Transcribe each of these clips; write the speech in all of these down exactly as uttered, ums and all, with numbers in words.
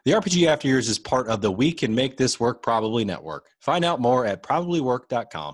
The R P G After Years is part of the We Can Make This Work Probably Network. Find out more at probably work dot com.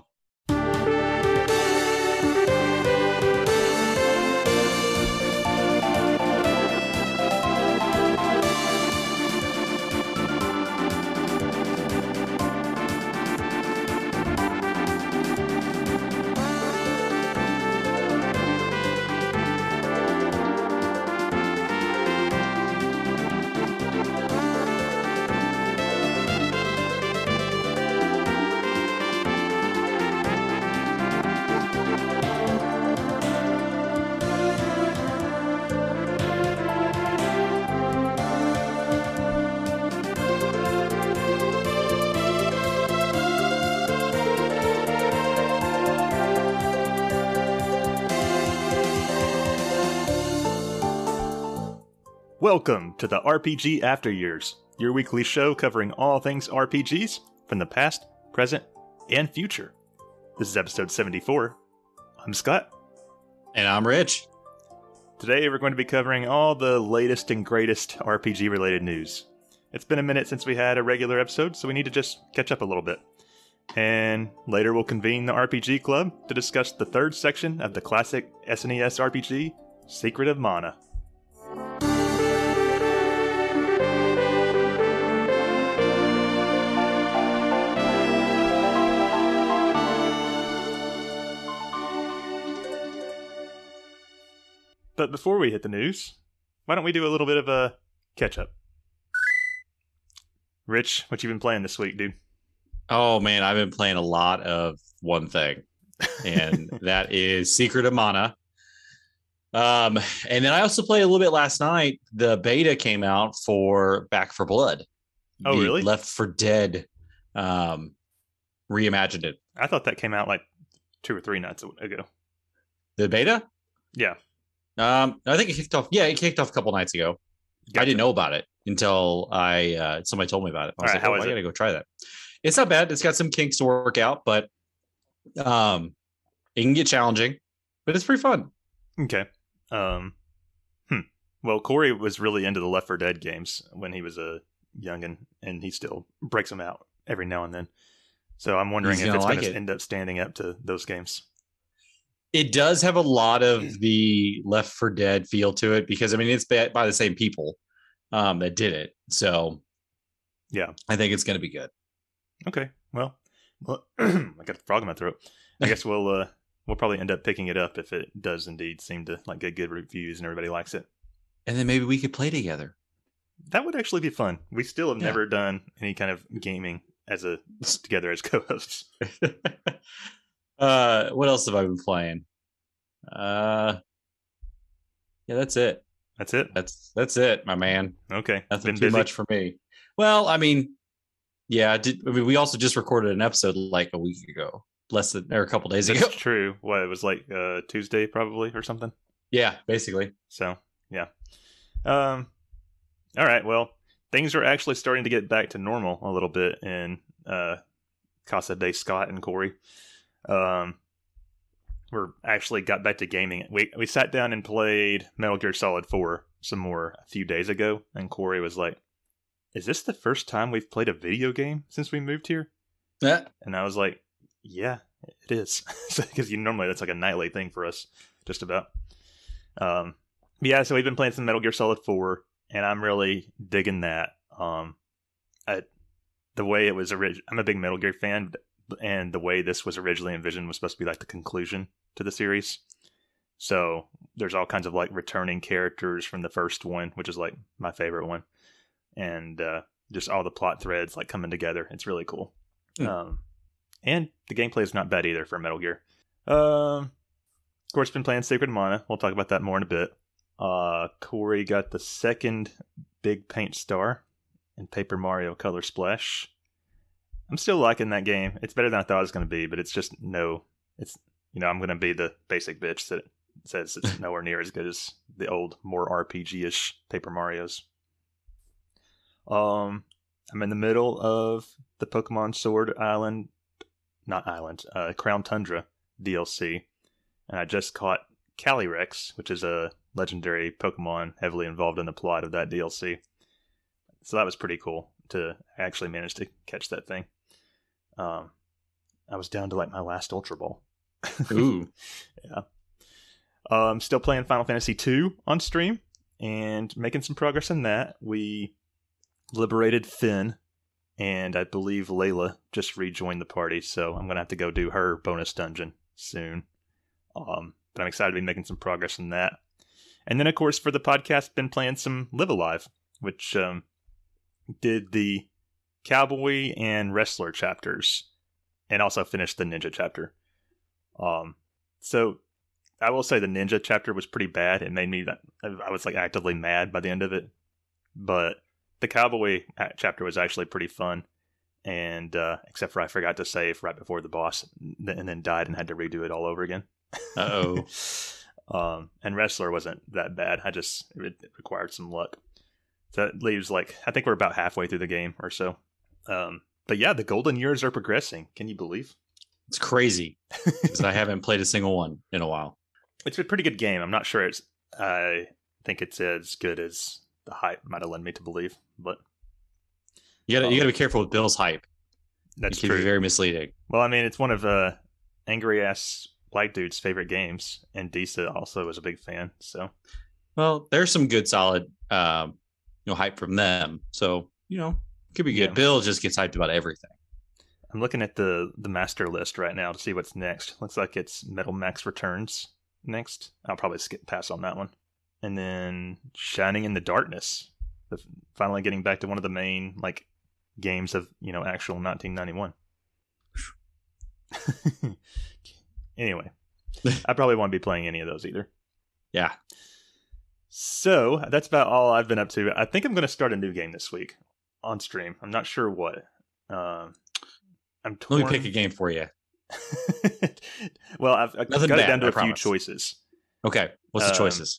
Welcome to the R P G After Years, your weekly show covering all things R P Gs from the past, present, and future. This is episode seventy-four. I'm Scott. And I'm Rich. Today we're going to be covering all the latest and greatest R P G related news. It's been a minute since we had a regular episode, so we need to just catch up a little bit. And later we'll convene the R P G Club to discuss the third section of the classic S N E S R P G, Secret of Mana. But before we hit the news, why don't we do a little bit of a catch-up? Rich, what you been playing this week, dude? Oh, man, I've been playing a lot of one thing, and that is Secret of Mana. Um, and then I also played a little bit last night. The beta came out for Back for Blood. Oh, really? Left for Dead um, reimagined it. I thought that came out like two or three nights ago. The beta? Yeah. Um, I think it kicked off. Yeah, it kicked off a couple nights ago. Gotcha. I didn't know about it until I uh, somebody told me about it. I was All right, like, how oh, is I it? gotta go try that. It's not bad. It's got some kinks to work out, but um, it can get challenging, but it's pretty fun. Okay. Um, hmm. Well, Corey was really into the Left four Dead games when he was a youngin', and he still breaks them out every now and then. So I'm wondering He's if gonna it's like going to it. end up standing up to those games. It does have a lot of the Left four Dead feel to it because, I mean, it's by, by the same people um, that did it. So, yeah, I think it's going to be good. Okay. Well, well I got a frog in my throat. I guess we'll uh, we'll probably end up picking it up if it does indeed seem to like get good reviews and everybody likes it. And then maybe we could play together. That would actually be fun. We still have Yeah. never done any kind of gaming as a together as co-hosts. uh, what else have I been playing? Uh, yeah, that's it. That's it. That's that's it, my man. Okay. Nothing Been too busy? much for me. Well, I mean, yeah, I did. I mean, we also just recorded an episode like a week ago, less than or a couple days That's ago. true. What, it was like uh, Tuesday probably or something? Yeah, basically. So, yeah. Um. All right. Well, things are actually starting to get back to normal a little bit in uh, Casa de Scott and Corey. Um, we're actually got back to gaming. We we sat down and played Metal Gear Solid four some more a few days ago, and Corey was like, "Is this the first time we've played a video game since we moved here?" Yeah. And I was like, "Yeah, it is," because you normally that's like a nightly thing for us, just about. Um, yeah. So we've been playing some Metal Gear Solid four. And I'm really digging that. Um, I, the way it was orig- I'm a big Metal Gear fan, and the way this was originally envisioned was supposed to be like the conclusion to the series. So there's all kinds of like returning characters from the first one, which is like my favorite one, and uh, just all the plot threads like coming together. It's really cool. Mm. Um, and the gameplay is not bad either for Metal Gear. Um, of course, been playing Secret of Mana. We'll talk about that more in a bit. Uh, Corey got the second big paint star in Paper Mario Color Splash. I'm still liking that game. It's better than I thought it was going to be, but it's just no. It's you know I'm going to be the basic bitch that says it's nowhere near as good as the old, more R P G-ish Paper Marios. Um, I'm in the middle of the Pokemon Sword Island, not Island, uh, Crown Tundra D L C, and I just caught Calyrex, which is a legendary Pokemon heavily involved in the plot of that D L C. so that was pretty cool to actually manage to catch that thing. Um, I was down to like my last Ultra Ball. Ooh. Yeah. Um, still playing Final Fantasy two on stream and making some progress in that. We liberated Finn, and I believe Layla just rejoined the party, so I'm going to have to go do her bonus dungeon soon. Um, but I'm excited to be making some progress in that. And then, of course, for the podcast, been playing some Live Alive, which um, did the Cowboy and Wrestler chapters, and also finished the Ninja chapter. Um, so I will say the Ninja chapter was pretty bad. It made me that I was like actively mad by the end of it. But the Cowboy chapter was actually pretty fun. And uh, except for I forgot to save right before the boss, and then died and had to redo it all over again. Uh-oh. um, and Wrestler wasn't that bad. I just it required some luck. So that leaves like I think we're about halfway through the game or so. Um, but yeah, the golden years are progressing. Can you believe? It's crazy because I haven't played a single one in a while. It's a pretty good game. I'm not sure it's. I think it's as good as the hype might have led me to believe, but you gotta um, you gotta be careful with Bill's hype. That's it can true. be very misleading. Well, I mean, it's one of uh, angry ass white dude's favorite games, and Disa also was a big fan. So, well, there's some good, solid, um, you know, hype from them. So you know, could be good. Yeah. Bill just gets hyped about everything. I'm looking at the the master list right now to see what's next. Looks like it's Metal Max Returns next. I'll probably skip pass on that one. And then Shining in the Darkness. The, finally getting back to one of the main like games of, you know, actual nineteen ninety-one. Anyway, I probably won't be playing any of those either. Yeah. So that's about all I've been up to. I think I'm going to start a new game this week on stream. I'm not sure what. Um, I'm torn. Let me pick a game for you. Well, I've, I've got Nothing it bad, down to I a promise. few choices. Okay. What's the Um, choices?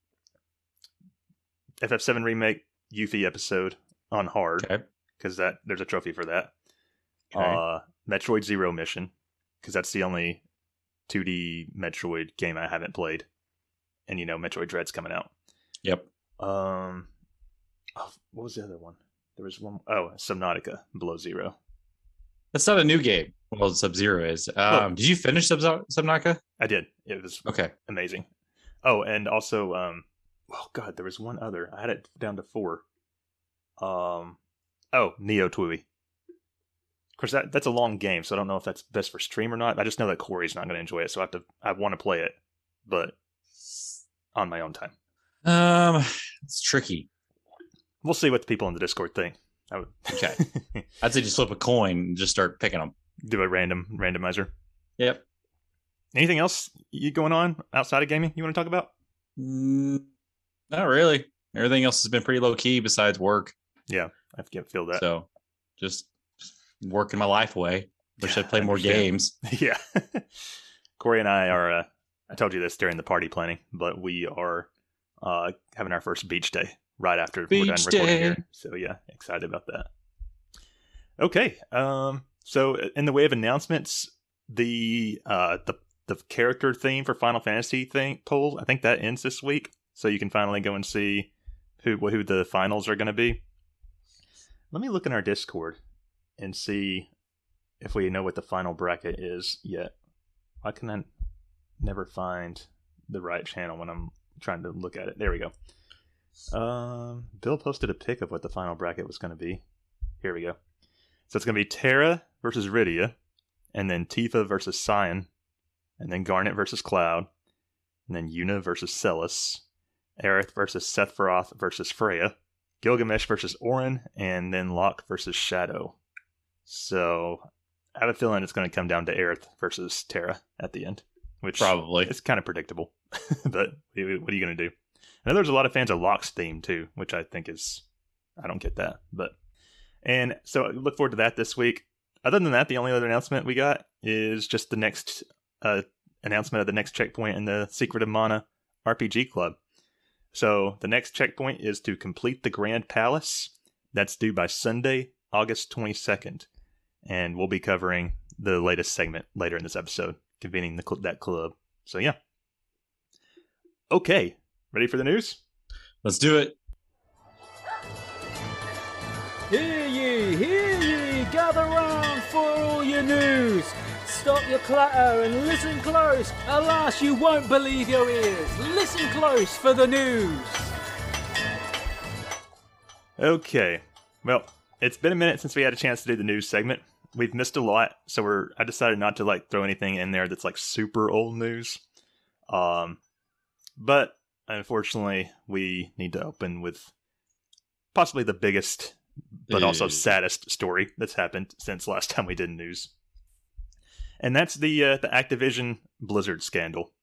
F F seven Remake Yuffie episode on hard, Okay. because that there's a trophy for that. Okay. Uh, Metroid Zero Mission, because that's the only two D Metroid game I haven't played. And, you know, Metroid Dread's coming out. Yep. Um, oh, what was the other one? There was one oh Subnautica Below Zero. That's not a new game. Well, Sub-Zero is. Um, Well- did you finish Sub Subnautica? I did. It was Okay. amazing. Oh, and also, um, oh god, there was one other. I had it down to four. Um, oh, Neo Twiwi. Of course, that that's a long game, so I don't know if that's best for stream or not. I just know that Corey's not going to enjoy it, so I have to. I want to play it, but on my own time. Um, it's tricky. We'll see what the people in the Discord think. I would Okay. I'd say just flip a coin and just start picking them. do a random randomizer. Yep. Anything else you going on outside of gaming you want to talk about? Mm, not really. Everything else has been pretty low key besides work. Yeah, I can feel that. So just working my life away. Wish Yeah, I'd play I more understand. games. Yeah. Corey and I are, uh, I told you this during the party planning, but we are uh, having our first beach day right after we're done Beach recording day. here. So, yeah, excited about that. Okay. Um, so, in the way of announcements, the uh, the the character theme for Final Fantasy thing poll, I think that ends this week. So, you can finally go and see who, who the finals are going to be. Let me look in our Discord and see if we know what the final bracket is yet. Why can I never find the right channel when I'm trying to look at it? There we go. Um, Bill posted a pic of what the final bracket was going to be. Here we go. So it's going to be Terra versus Rydia, and then Tifa versus Cyan, and then Garnet versus Cloud, and then Yuna versus Celis, Aerith versus Sephiroth versus Freya, Gilgamesh versus Auron, and then Locke versus Shadow. So I have a feeling it's going to come down to Aerith versus Terra at the end, which Probably. it's kind of predictable. But what are you going to do? I know there's a lot of fans of Locke's theme too, which I think is, I don't get that. But and so I look forward to that this week. Other than that, the only other announcement we got is just the next uh, announcement of the next checkpoint in the Secret of Mana R P G Club. So the next checkpoint is to complete the Grand Palace. That's due by Sunday, August twenty-second. And we'll be covering the latest segment later in this episode, convening the cl- that club. So yeah. Okay, ready for the news? Let's do it. Hear ye, hear ye, gather round for all your news. Stop your clatter and listen close. Alas, you won't believe your ears. Listen close for the news. Okay, well, it's been a minute since we had a chance to do the news segment. We've missed a lot, so we're I decided not to like throw anything in there that's like super old news. Um, but unfortunately, we need to open with possibly the biggest, but also saddest story that's happened since last time we did news. And that's the uh, the Activision Blizzard scandal.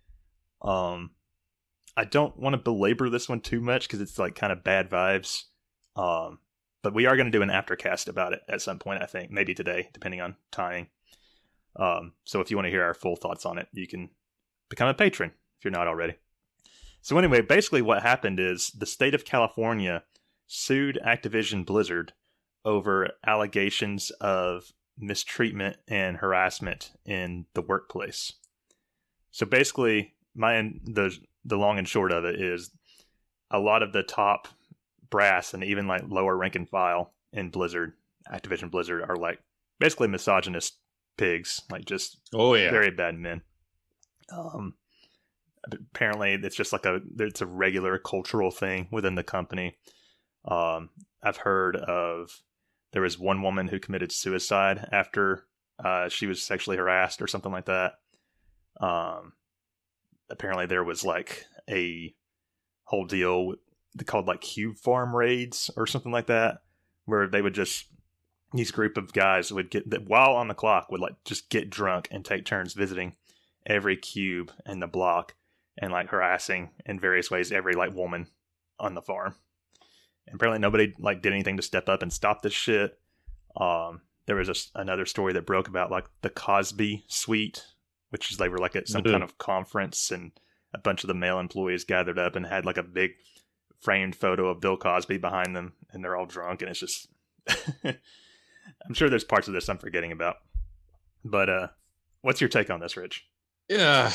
Um, I don't want to belabor this one too much because it's like kind of bad vibes. Um, but we are going to do an aftercast about it at some point, I think, maybe today, depending on timing. Um, so if you want to hear our full thoughts on it, you can become a patron if you're not already. So anyway, basically what happened is the state of California sued Activision Blizzard over allegations of mistreatment and harassment in the workplace. So basically, my the the long and short of it is a lot of the top brass and even like lower rank and file in Blizzard, Activision Blizzard, are like basically misogynist pigs, like just oh yeah, very bad men. Um, apparently it's just like a it's a regular cultural thing within the company. Um, I've heard of there was one woman who committed suicide after uh, she was sexually harassed or something like that. Um, apparently there was like a whole deal called like Cube Farm raids or something like that, where they would just these group of guys would get that while on the clock would like just get drunk and take turns visiting every cube in the block and like harassing in various ways every like woman on the farm. And apparently nobody like did anything to step up and stop this shit. Um, there was a, another story that broke about like the Cosby Suite, which is they were like at some mm-hmm. kind of conference, and a bunch of the male employees gathered up and had like a big framed photo of Bill Cosby behind them, and they're all drunk, and it's just I'm sure there's parts of this I'm forgetting about. But uh, what's your take on this, Rich? Yeah,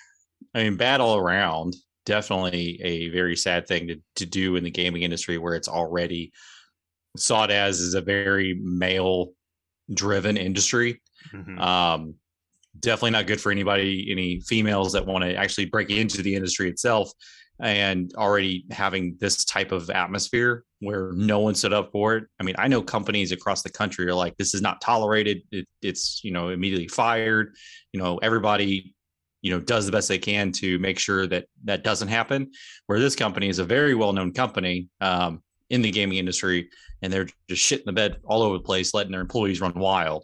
I mean, bad all around. Definitely a very sad thing to, to do in the gaming industry, where it's already sought as as a very male driven industry. Mm-hmm. Um, definitely not good for anybody, any females that want to actually break into the industry itself, and already having this type of atmosphere where no one stood up for it. I mean, I know companies across the country are like, this is not tolerated. It, it's, you know, immediately fired. You know, everybody, you know, does the best they can to make sure that that doesn't happen. Where this company is a very well-known company um, in the gaming industry, and they're just shitting the bed all over the place, letting their employees run wild.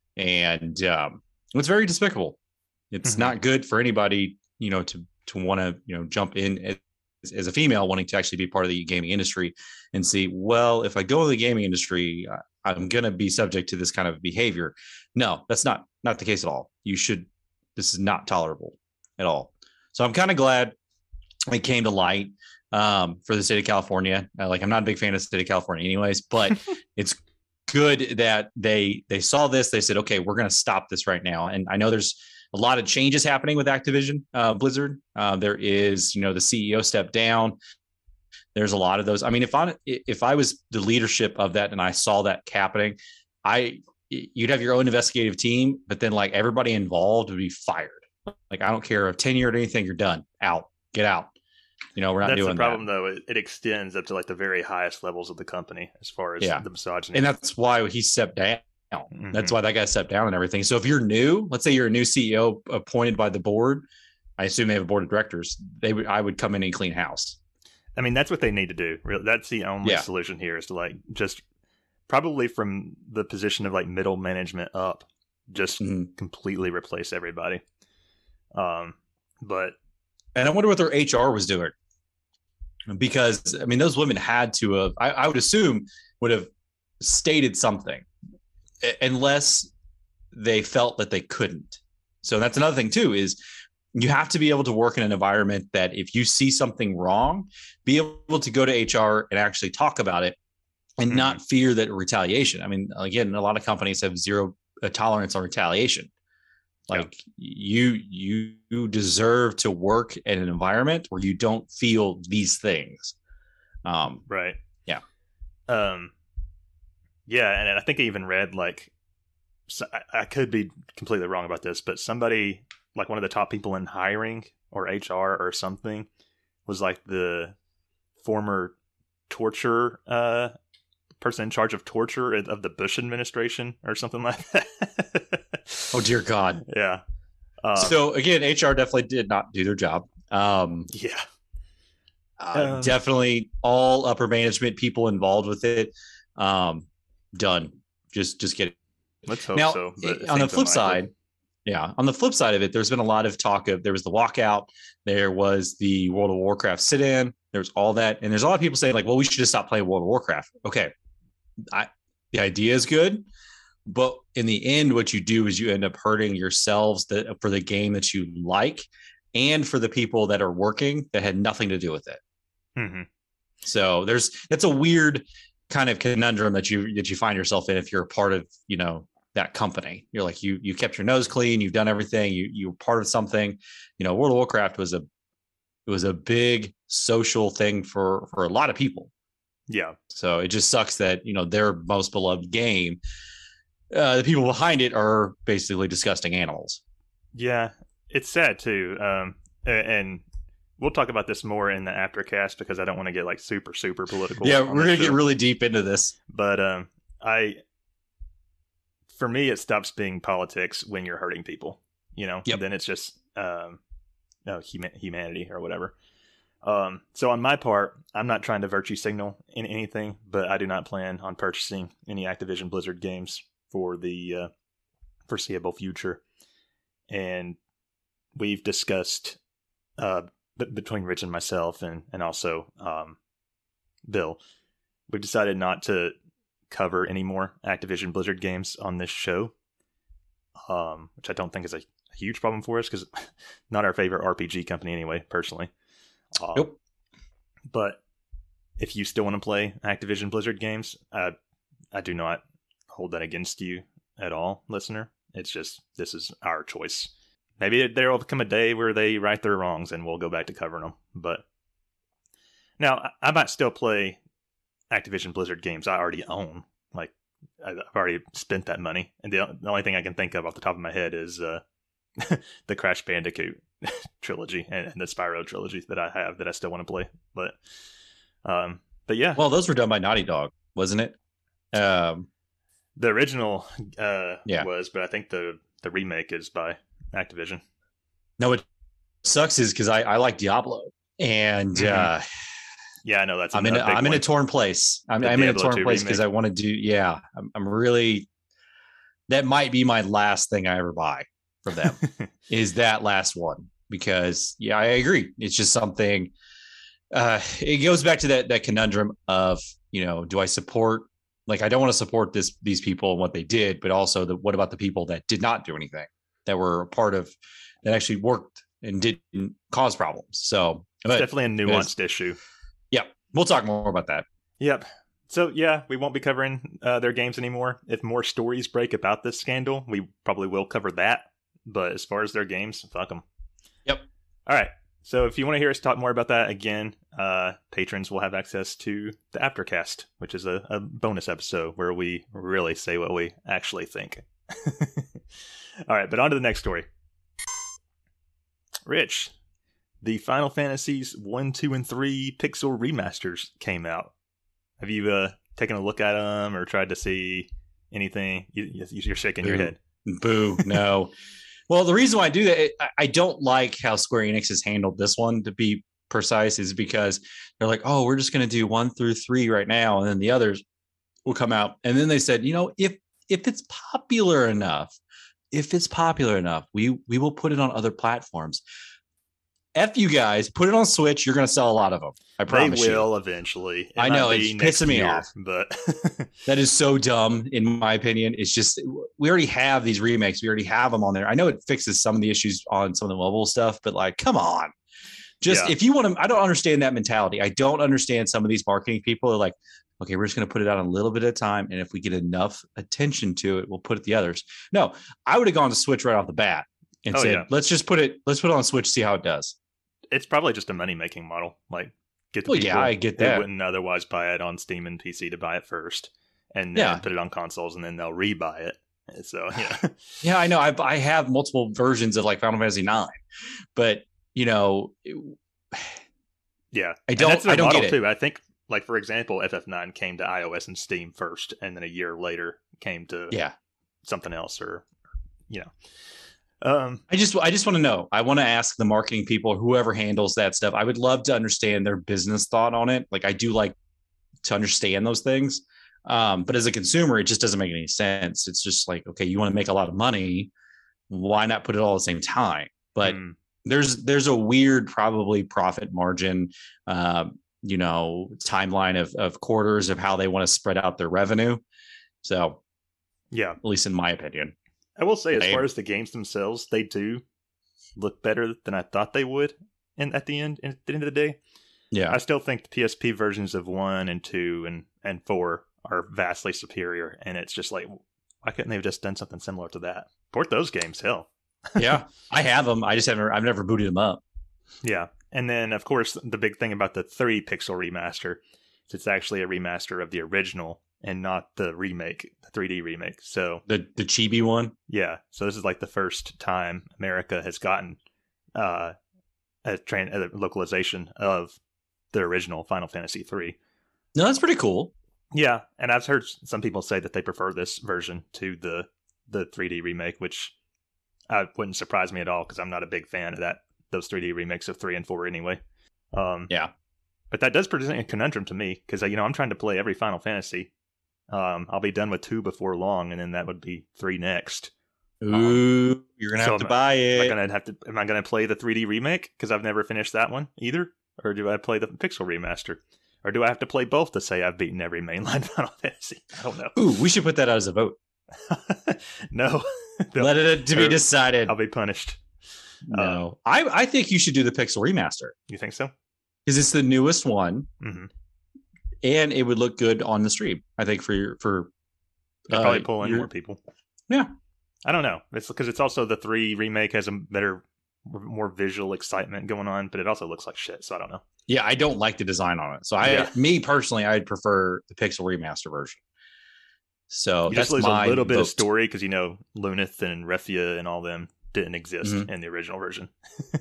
And um, it's very despicable. It's mm-hmm. not good for anybody, you know, to to want to, you know, jump in as, as a female wanting to actually be part of the gaming industry and see, well, if I go in the gaming industry, I'm going to be subject to this kind of behavior. No, that's not not the case at all. You should. This is not tolerable at all. So I'm kind of glad it came to light um, for the state of California. Uh, like, I'm not a big fan of the state of California anyways, but it's good that they they saw this. They said, okay, we're going to stop this right now. And I know there's a lot of changes happening with Activision uh, Blizzard. Uh, there is, you know, the C E O stepped down. There's a lot of those. I mean, if I if I was the leadership of that and I saw that happening, I you'd have your own investigative team, but then like everybody involved would be fired. Like, I don't care if tenure or anything, you're done, out, get out. You know, we're not that's doing the problem that. though. It, it extends up to like the very highest levels of the company as far as yeah. the misogyny. And that's why he stepped down. Mm-hmm. That's why that guy stepped down and everything. So if you're new, let's say you're a new C E O appointed by the board, I assume they have a board of directors. They would, I would come in and clean house. I mean, that's what they need to do. Really, that's the only yeah. solution here, is to like just probably from the position of like middle management up, just mm-hmm. completely replace everybody. Um, but and I wonder what their H R was doing, because I mean, those women had to have, I, I would assume, would have stated something, unless they felt that they couldn't. So that's another thing too, is you have to be able to work in an environment that if you see something wrong, be able to go to H R and actually talk about it and mm-hmm. not fear that retaliation. I mean, again, a lot of companies have zero tolerance on retaliation. Like yeah. you, you deserve to work in an environment where you don't feel these things. Um, right. Yeah. Um, Yeah, and I think I even read like, so I, I could be completely wrong about this, but somebody like one of the top people in hiring or H R or something was like the former torture uh, person in charge of torture of the Bush administration or something like that. Oh dear God! Yeah. Um, so again, H R definitely did not do their job. Um, yeah. Uh, Um, definitely all upper management people involved with it. Um, done. Just, just get it. Let's hope now, so. But it on the seems flip unlikely. side, yeah, on the flip side of it, there's been a lot of talk of there was the walkout, there was the World of Warcraft sit-in, there's all that, and there's a lot of people saying like, well, we should just stop playing World of Warcraft. Okay, I, the idea is good, but in the end, what you do is you end up hurting yourselves that, for the game that you like, and for the people that are working that had nothing to do with it. Mm-hmm. So there's that's a weird kind of conundrum that you that you find yourself in if you're a part of, you know, that company. You're like you you kept your nose clean, you've done everything, you you're part of something. You know, World of Warcraft was a it was a big social thing for for a lot of people. Yeah. So it just sucks that, you know, their most beloved game, uh, the people behind it are basically disgusting animals. Yeah, it's sad too. Um, and we'll talk about this more in the aftercast because I don't want to get like super, super political. Yeah, on we're the gonna show. get really deep into this. But um, I, for me, it stops being politics when you're hurting people. You know, Yep. Then it's just um, no huma- humanity or whatever. Um, so on my part, I'm not trying to virtue signal in anything, but I do not plan on purchasing any Activision Blizzard games for the uh, foreseeable future. And we've discussed uh, b- between Rich and myself, and and also um, Bill, we've decided not to cover any more Activision Blizzard games on this show, um, which I don't think is a huge problem for us because not our favorite R P G company anyway, personally. Um, Nope. But if you still want to play Activision Blizzard games, uh, I do not hold that against you at all, listener. It's just, this is our choice. Maybe there will come a day where they right their wrongs and we'll go back to covering them. But now, I might still play Activision Blizzard games I already own. Like, I've already spent that money. And the, the only thing I can think of off the top of my head is uh, the Crash Bandicoot trilogy and, and the Spyro trilogy that I have that I still want to play. But, um, but yeah. Well, those were done by Naughty Dog, wasn't it? Um, The original uh, Yeah. was, but I think the, the remake is by Activision. no, what sucks is because I, I like Diablo, and Mhm. uh, Yeah, I know that's. I'm in a, big I'm in a one. torn place. I'm, The I'm in a Diablo torn two place because I remake. want to do. Yeah, I'm, I'm really. That might be my last thing I ever buy from them. Is that last one, because yeah, I agree. It's just something. Uh, it goes back to that that conundrum of, you know, do I support? Like, I don't want to support this these people and what they did, but also the what about the people that did not do anything, that were a part of, that actually worked and didn't cause problems. So It's but, definitely a nuanced issue. yeah, we'll talk more about that. Yep. So yeah, we won't be covering uh, their games anymore. If more stories break about this scandal, we probably will cover that. But as far as their games, fuck them. Yep. All right. So if you want to hear us talk more about that, again, uh, patrons will have access to the Aftercast, which is a, a bonus episode where we really say what we actually think. All right, but on to the next story. Rich, the Final Fantasies one, two, and three pixel remasters came out. Have you uh, taken a look at them or tried to see anything? You, you're shaking your Boo. head. Boo, no. Well, the reason why I do that, I- I don't like how Square Enix has handled this one, to be precise, is because they're like, oh, we're just going to do one through three right now, and then the others will come out. And then they said, you know, if if it's popular enough, if it's popular enough, we we will put it on other platforms. F you guys, put it on Switch. You're going to sell a lot of them. I They promise you. will eventually. It I might know, be it's next pissing me year, off. But That is so dumb, in my opinion. It's just, we already have these remakes. We already have them on there. I know it fixes some of the issues on some of the mobile stuff, but like, come on. Just Yeah. if you want to, I don't understand that mentality. I don't understand some of these marketing people are like, okay, we're just going to put it out a little bit at a time. And if we get enough attention to it, we'll put it the others. No, I would have gone to Switch right off the bat and Oh, said, yeah. let's just put it, let's put it on Switch, see how it does. it's probably just a money making model. Like get the Well, people yeah, I get who that. wouldn't otherwise buy it on Steam and P C to buy it first, and then Yeah. put it on consoles, and then they'll rebuy it. So yeah, Yeah, I know. I I have multiple versions of like Final Fantasy nine, but you know, it- yeah. I And don't- that's their I don't model get it. too. I think, like for example, F F nine came to iOS and Steam first, and then a year later came to yeah. something else, or you know. Um, I just I just want to know. I want to ask the marketing people, whoever handles that stuff. I would love to understand their business thought on it. Like I do like to understand those things. Um, but as a consumer, it just doesn't make any sense. It's just like, okay, you want to make a lot of money. Why not put it all at the same time? But mm, there's there's a weird probably profit margin, um, you know, timeline of of quarters of how they want to spread out their revenue. So yeah, at least in my opinion. I will say, as Lame. far as the games themselves, they do look better than I thought they would. And at the end, at the end of the day, Yeah. I still think the P S P versions of one and two and and four are vastly superior. And it's just like, why couldn't they have just done something similar to that? Port those games, hell. Yeah. I have them. I just haven't I've never booted them up. Yeah. And then, of course, the big thing about the three pixel remaster is it's actually a remaster of the original and not the remake, the three D remake. So, The the chibi one. yeah. So this is like the first time America has gotten uh, a, train, a localization of the original Final Fantasy three. No, that's pretty cool. Yeah, and I've heard some people say that they prefer this version to the the three D remake, which uh, wouldn't surprise me at all because I'm not a big fan of that those three D remakes of three and four anyway. Um, Yeah. but that does present a conundrum to me because you know I'm trying to play every Final Fantasy. Um, I'll be done with two before long, and then that would be three next. Ooh, you're gonna so have to am- buy Am I it. gonna have to? Am I gonna play the three D remake because I've never finished that one either, or do I play the pixel remaster, or do I have to play both to say I've beaten every mainline Final Fantasy? I don't know. Ooh, we should put that out as a vote. no, No, Let it to be Or- decided. I'll be punished. No, I I think you should do the Pixel remaster You think so? because it's the newest one Mm-hmm. and it would look good on the stream. I think for your for It'll uh, probably pull in your- more people. Yeah. I don't know. It's because it's also the three remake has a better, more visual excitement going on, but it also looks like shit. So I don't know. Yeah, I don't like the design on it. So I, Yeah. me personally, I'd prefer the Pixel remaster version. So You that's just lose my a little bit vote. of story because you know Lunith and Refia and all them didn't exist Mhm. in the original version.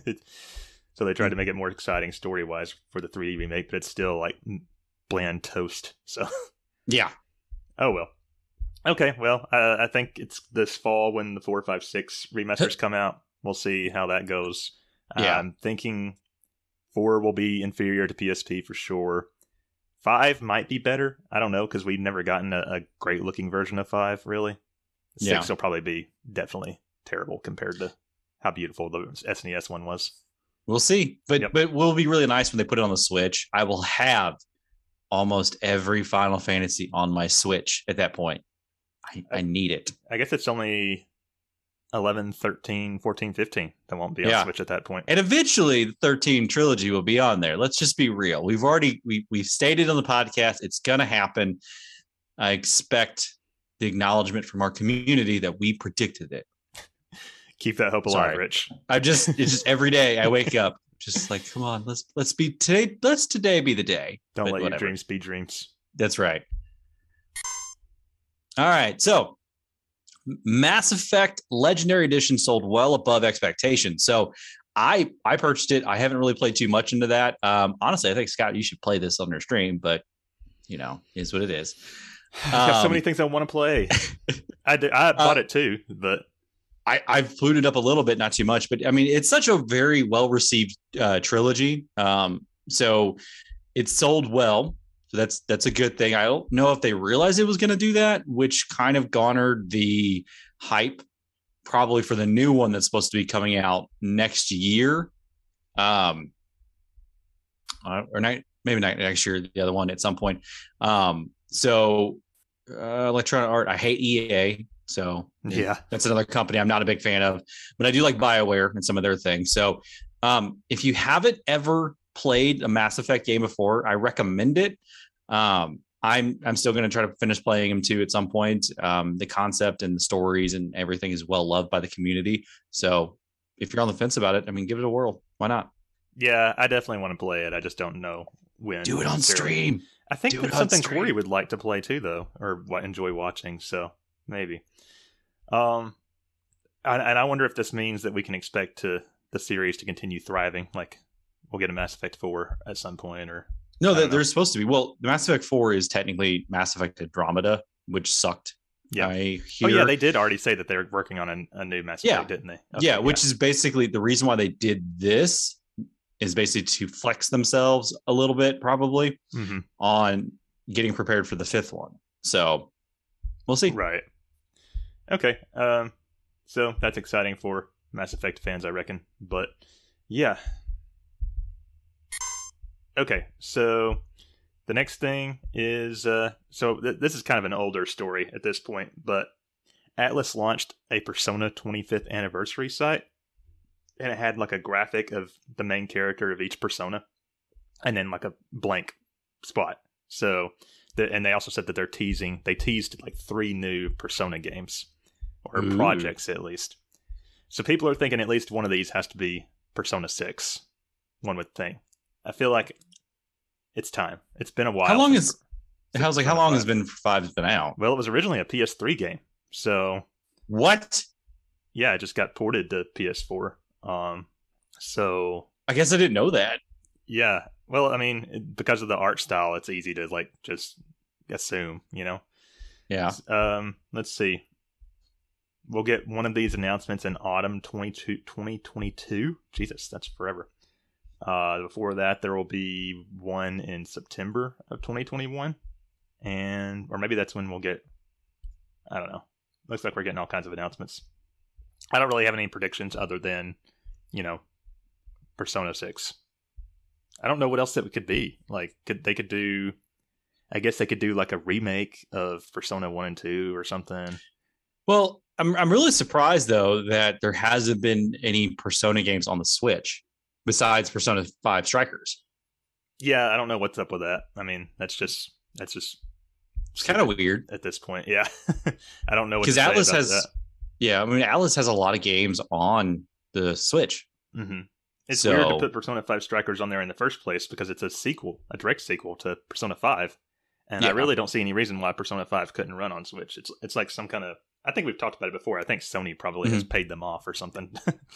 So they tried to make it more exciting story wise for the three D remake, but it's still like bland toast. So Yeah, oh well. Okay, well uh, I think it's this fall when the four, five, six remasters come out. We'll see how that goes. Yeah. I'm thinking four will be inferior to P S P for sure. Five might be better. I don't know because we've never gotten a, a great looking version of five. Really, six Yeah. will probably be definitely terrible compared to how beautiful the S N E S one was. we'll see. But Yep. but it will be really nice when they put it on the Switch. I will have almost every Final Fantasy on my Switch at that point. I, I need it. I guess it's only eleven, thirteen, fourteen, fifteen that won't be on Yeah. Switch at that point. And eventually the thirteen trilogy will be on there. Let's just be real. We've already we we've stated on the podcast it's gonna happen. I expect the acknowledgement from our community that we predicted it. Keep that hope alive, Sorry. Rich. I just it's just every day I wake up just like, come on, let's let's be today. Let's today be the day. Don't But let whatever. your dreams be dreams. That's right. All right. So Mass Effect Legendary Edition sold well above expectations. So I I purchased it. I haven't really played too much into that. Um, honestly, I think Scott, you should play this on your stream, but you know, is what it is. I've got so Um, many things I want to play. I did, I bought it too, but I, I've fluted up a little bit, not too much, but I mean, it's such a very well received uh, trilogy. Um, so it sold well. So that's that's a good thing. I don't know if they realized it was going to do that, which kind of garnered the hype probably for the new one that's supposed to be coming out next year. Um, uh, or not, maybe not next year, the other one at some point. Um, so uh, Electronic Art, I hate E A. So yeah. that's another company I'm not a big fan of, but I do like BioWare and some of their things. So um, if you haven't ever played a Mass Effect game before, I recommend it. Um, I'm I'm still going to try to finish playing them too at some point. Um, the concept and the stories and everything is well loved by the community. So if you're on the fence about it, I mean, give it a whirl. Why not? Yeah, I definitely want to play it. I just don't know when. Do it on necessarily. stream. I think Do that's it on something stream. Corey would like to play too, though, or wa- enjoy watching. So maybe. Um, and and I wonder if this means that we can expect to the series to continue thriving. Like we'll get a Mass Effect four at some point, or No, I that don't know. there's supposed to be. Well, the Mass Effect four is technically Mass Effect Andromeda, which sucked. Yeah. I oh hear. yeah, they did already say that they're working on a, a new Mass Yeah. Effect, didn't they? Okay, yeah, which is basically the reason why they did this is basically to flex themselves a little bit, probably Mhm. on getting prepared for the fifth one. So we'll see. Right. Okay. Um. So that's exciting for Mass Effect fans, I reckon. But yeah. Okay. So the next thing is uh. So th- this is kind of an older story at this point, but Atlas launched a Persona twenty-fifth anniversary site, and it had like a graphic of the main character of each Persona, and then like a blank spot. So. The, and they also said that they're teasing. They teased like three new Persona games, or Ooh. projects at least. So people are thinking at least one of these has to be Persona six. One would think. I feel like it's time. It's been a while. How long since- is? How's like how Persona long has five. been five's been out? Well, it was originally a P S three game, so What? yeah, it just got ported to P S four. Um, so I guess I didn't know that. yeah. Well, I mean, it- because of the art style, it's easy to like just assume, you know. Yeah. Um, let's see. We'll get one of these announcements in autumn twenty twenty-two. Jesus, that's forever. Uh, before that, there will be one in September of twenty twenty-one, and or maybe that's when we'll get. I don't know. Looks like we're getting all kinds of announcements. I don't really have any predictions other than, you know, Persona six. I don't know what else it could be. Like, could they could do? I guess they could do like a remake of Persona one and two or something. Well, I'm I'm really surprised though that there hasn't been any Persona games on the Switch besides Persona five Strikers. Yeah, I don't know what's up with that. I mean, that's just that's just It's kind of weird at this point. Yeah, I don't know what because Atlas has. Yeah, I mean Atlas has a lot of games on the Switch. Mm-hmm. It's So- weird to put Persona five Strikers on there in the first place because it's a sequel, a direct sequel to Persona five, and I Yeah. really don't see any reason why Persona five couldn't run on Switch. It's it's like some kind of. I think we've talked about it before. I think Sony probably has paid them off or something.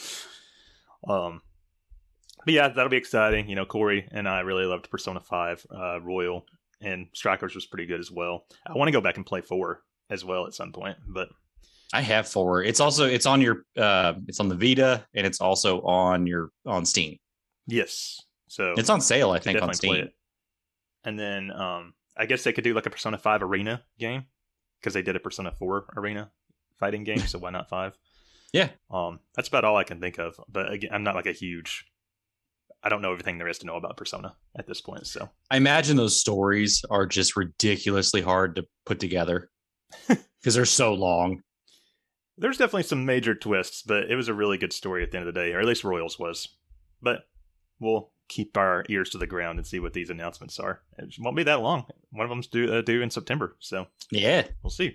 um, but yeah, that'll be exciting. You know, Corey and I really loved Persona five uh, Royal, and Strikers was pretty good as well. I want to go back and play four as well at some point, but I have four. It's also it's on your uh it's on the Vita and it's also on your on Steam. yes, so It's on sale, I think, on definitely play Steam. it. And then um, I guess they could do like a Persona five Arena game because they did a Persona four Arena fighting game. So why not five? Yeah. Um, that's about all I can think of. But again, I'm not like a huge. I don't know everything there is to know about Persona at this point. So I imagine those stories are just ridiculously hard to put together because they're so long. there's definitely some major twists, but it was a really good story at the end of the day, or at least Royals was. But we'll keep our ears to the ground and see what these announcements are. It won't be that long. One of them's due, uh, due in September, so Yeah. we'll see.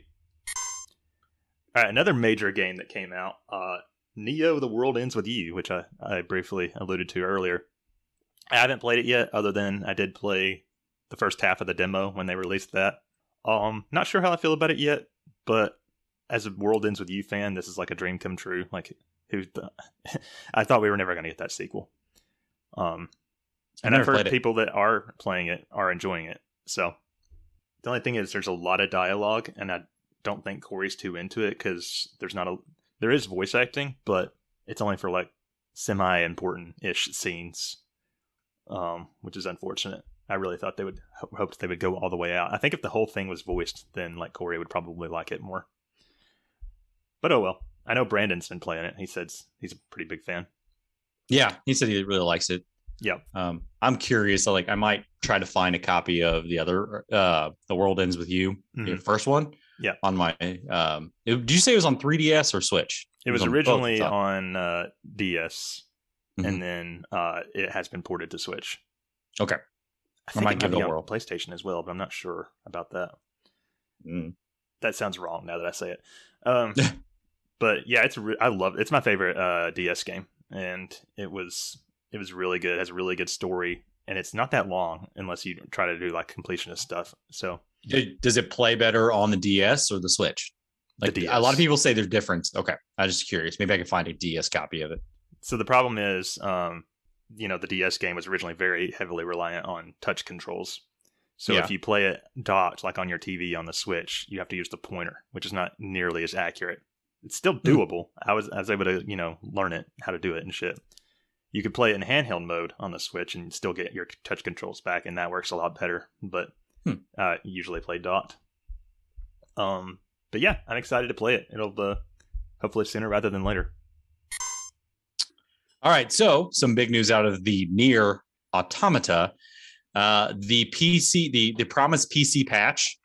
All right, another major game that came out, uh, Neo: The World Ends With You, which I, I briefly alluded to earlier. I haven't played it yet, other than I did play the first half of the demo when they released that. Um, not sure how I feel about it yet, but as a World Ends With You fan, this is like a dream come true. Like, who? Th- I thought we were never going to get that sequel. Um, and I've I've never heard played it. people that are playing it are enjoying it. So the only thing is, there's a lot of dialogue, and I don't think Corey's too into it because there's not a there is voice acting, but it's only for like semi important ish scenes, um, which is unfortunate. I really thought they would ho- hoped they would go all the way out. I think if the whole thing was voiced, then like Corey would probably like it more. But oh well. I know Brandon's been playing it. He says he's a pretty big fan. Yeah. He said he really likes it. Yeah. Um, I'm curious. So like I might try to find a copy of the other uh The World Ends With You, the Mhm. first one. Yeah. On my um it- did you say it was on three D S or Switch? It was on both, originally I thought. on uh, D S, Mhm. and then uh, it has been ported to Switch. Okay. I think might it give might it be a on whirl. PlayStation as well, but I'm not sure about that. Mm. That sounds wrong now that I say it. Um, but yeah, it's re- I love it. It's my favorite uh, D S game, and it was it was really good. It has a really good story, and it's not that long unless you try to do like completionist stuff. So does it play better on the D S or the Switch? Like the D S. A lot of people say there's difference. Okay, I'm just curious. Maybe I can find a D S copy of it. So the problem is, um, you know, the D S game was originally very heavily reliant on touch controls. So Yeah. if you play it docked, like on your T V on the Switch, you have to use the pointer, which is not nearly as accurate. It's still doable. I was I was able to, you know, learn it, how to do it and shit. You could play it in handheld mode on the Switch and still get your touch controls back, and that works a lot better. But Hmm. uh, usually play docked. Um, but yeah, I'm excited to play it. It'll uh, hopefully sooner rather than later. All right, so some big news out of the Nier Automata. Uh, the P C, the the promised P C patch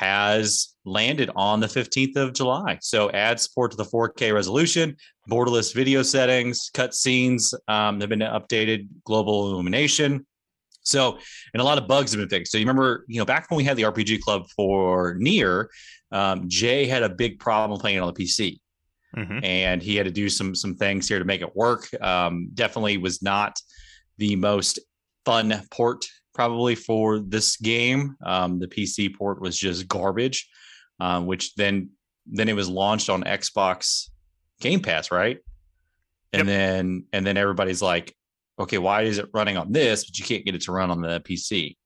has landed on the fifteenth of July. So add support to the four K resolution, borderless video settings, cutscenes um, have been updated, global illumination. So, and a lot of bugs have been fixed. So you remember, you know, back when we had the R P G Club for Nier, um, Jay had a big problem playing it on the P C. Mm-hmm. And he had to do some some things here to make it work. Um, definitely was not the most fun port probably for this game. Um, the P C port was just garbage, um, which then then it was launched on Xbox Game Pass, right? And Yep. then and then everybody's like, okay, why is it running on this, but you can't get it to run on the P C?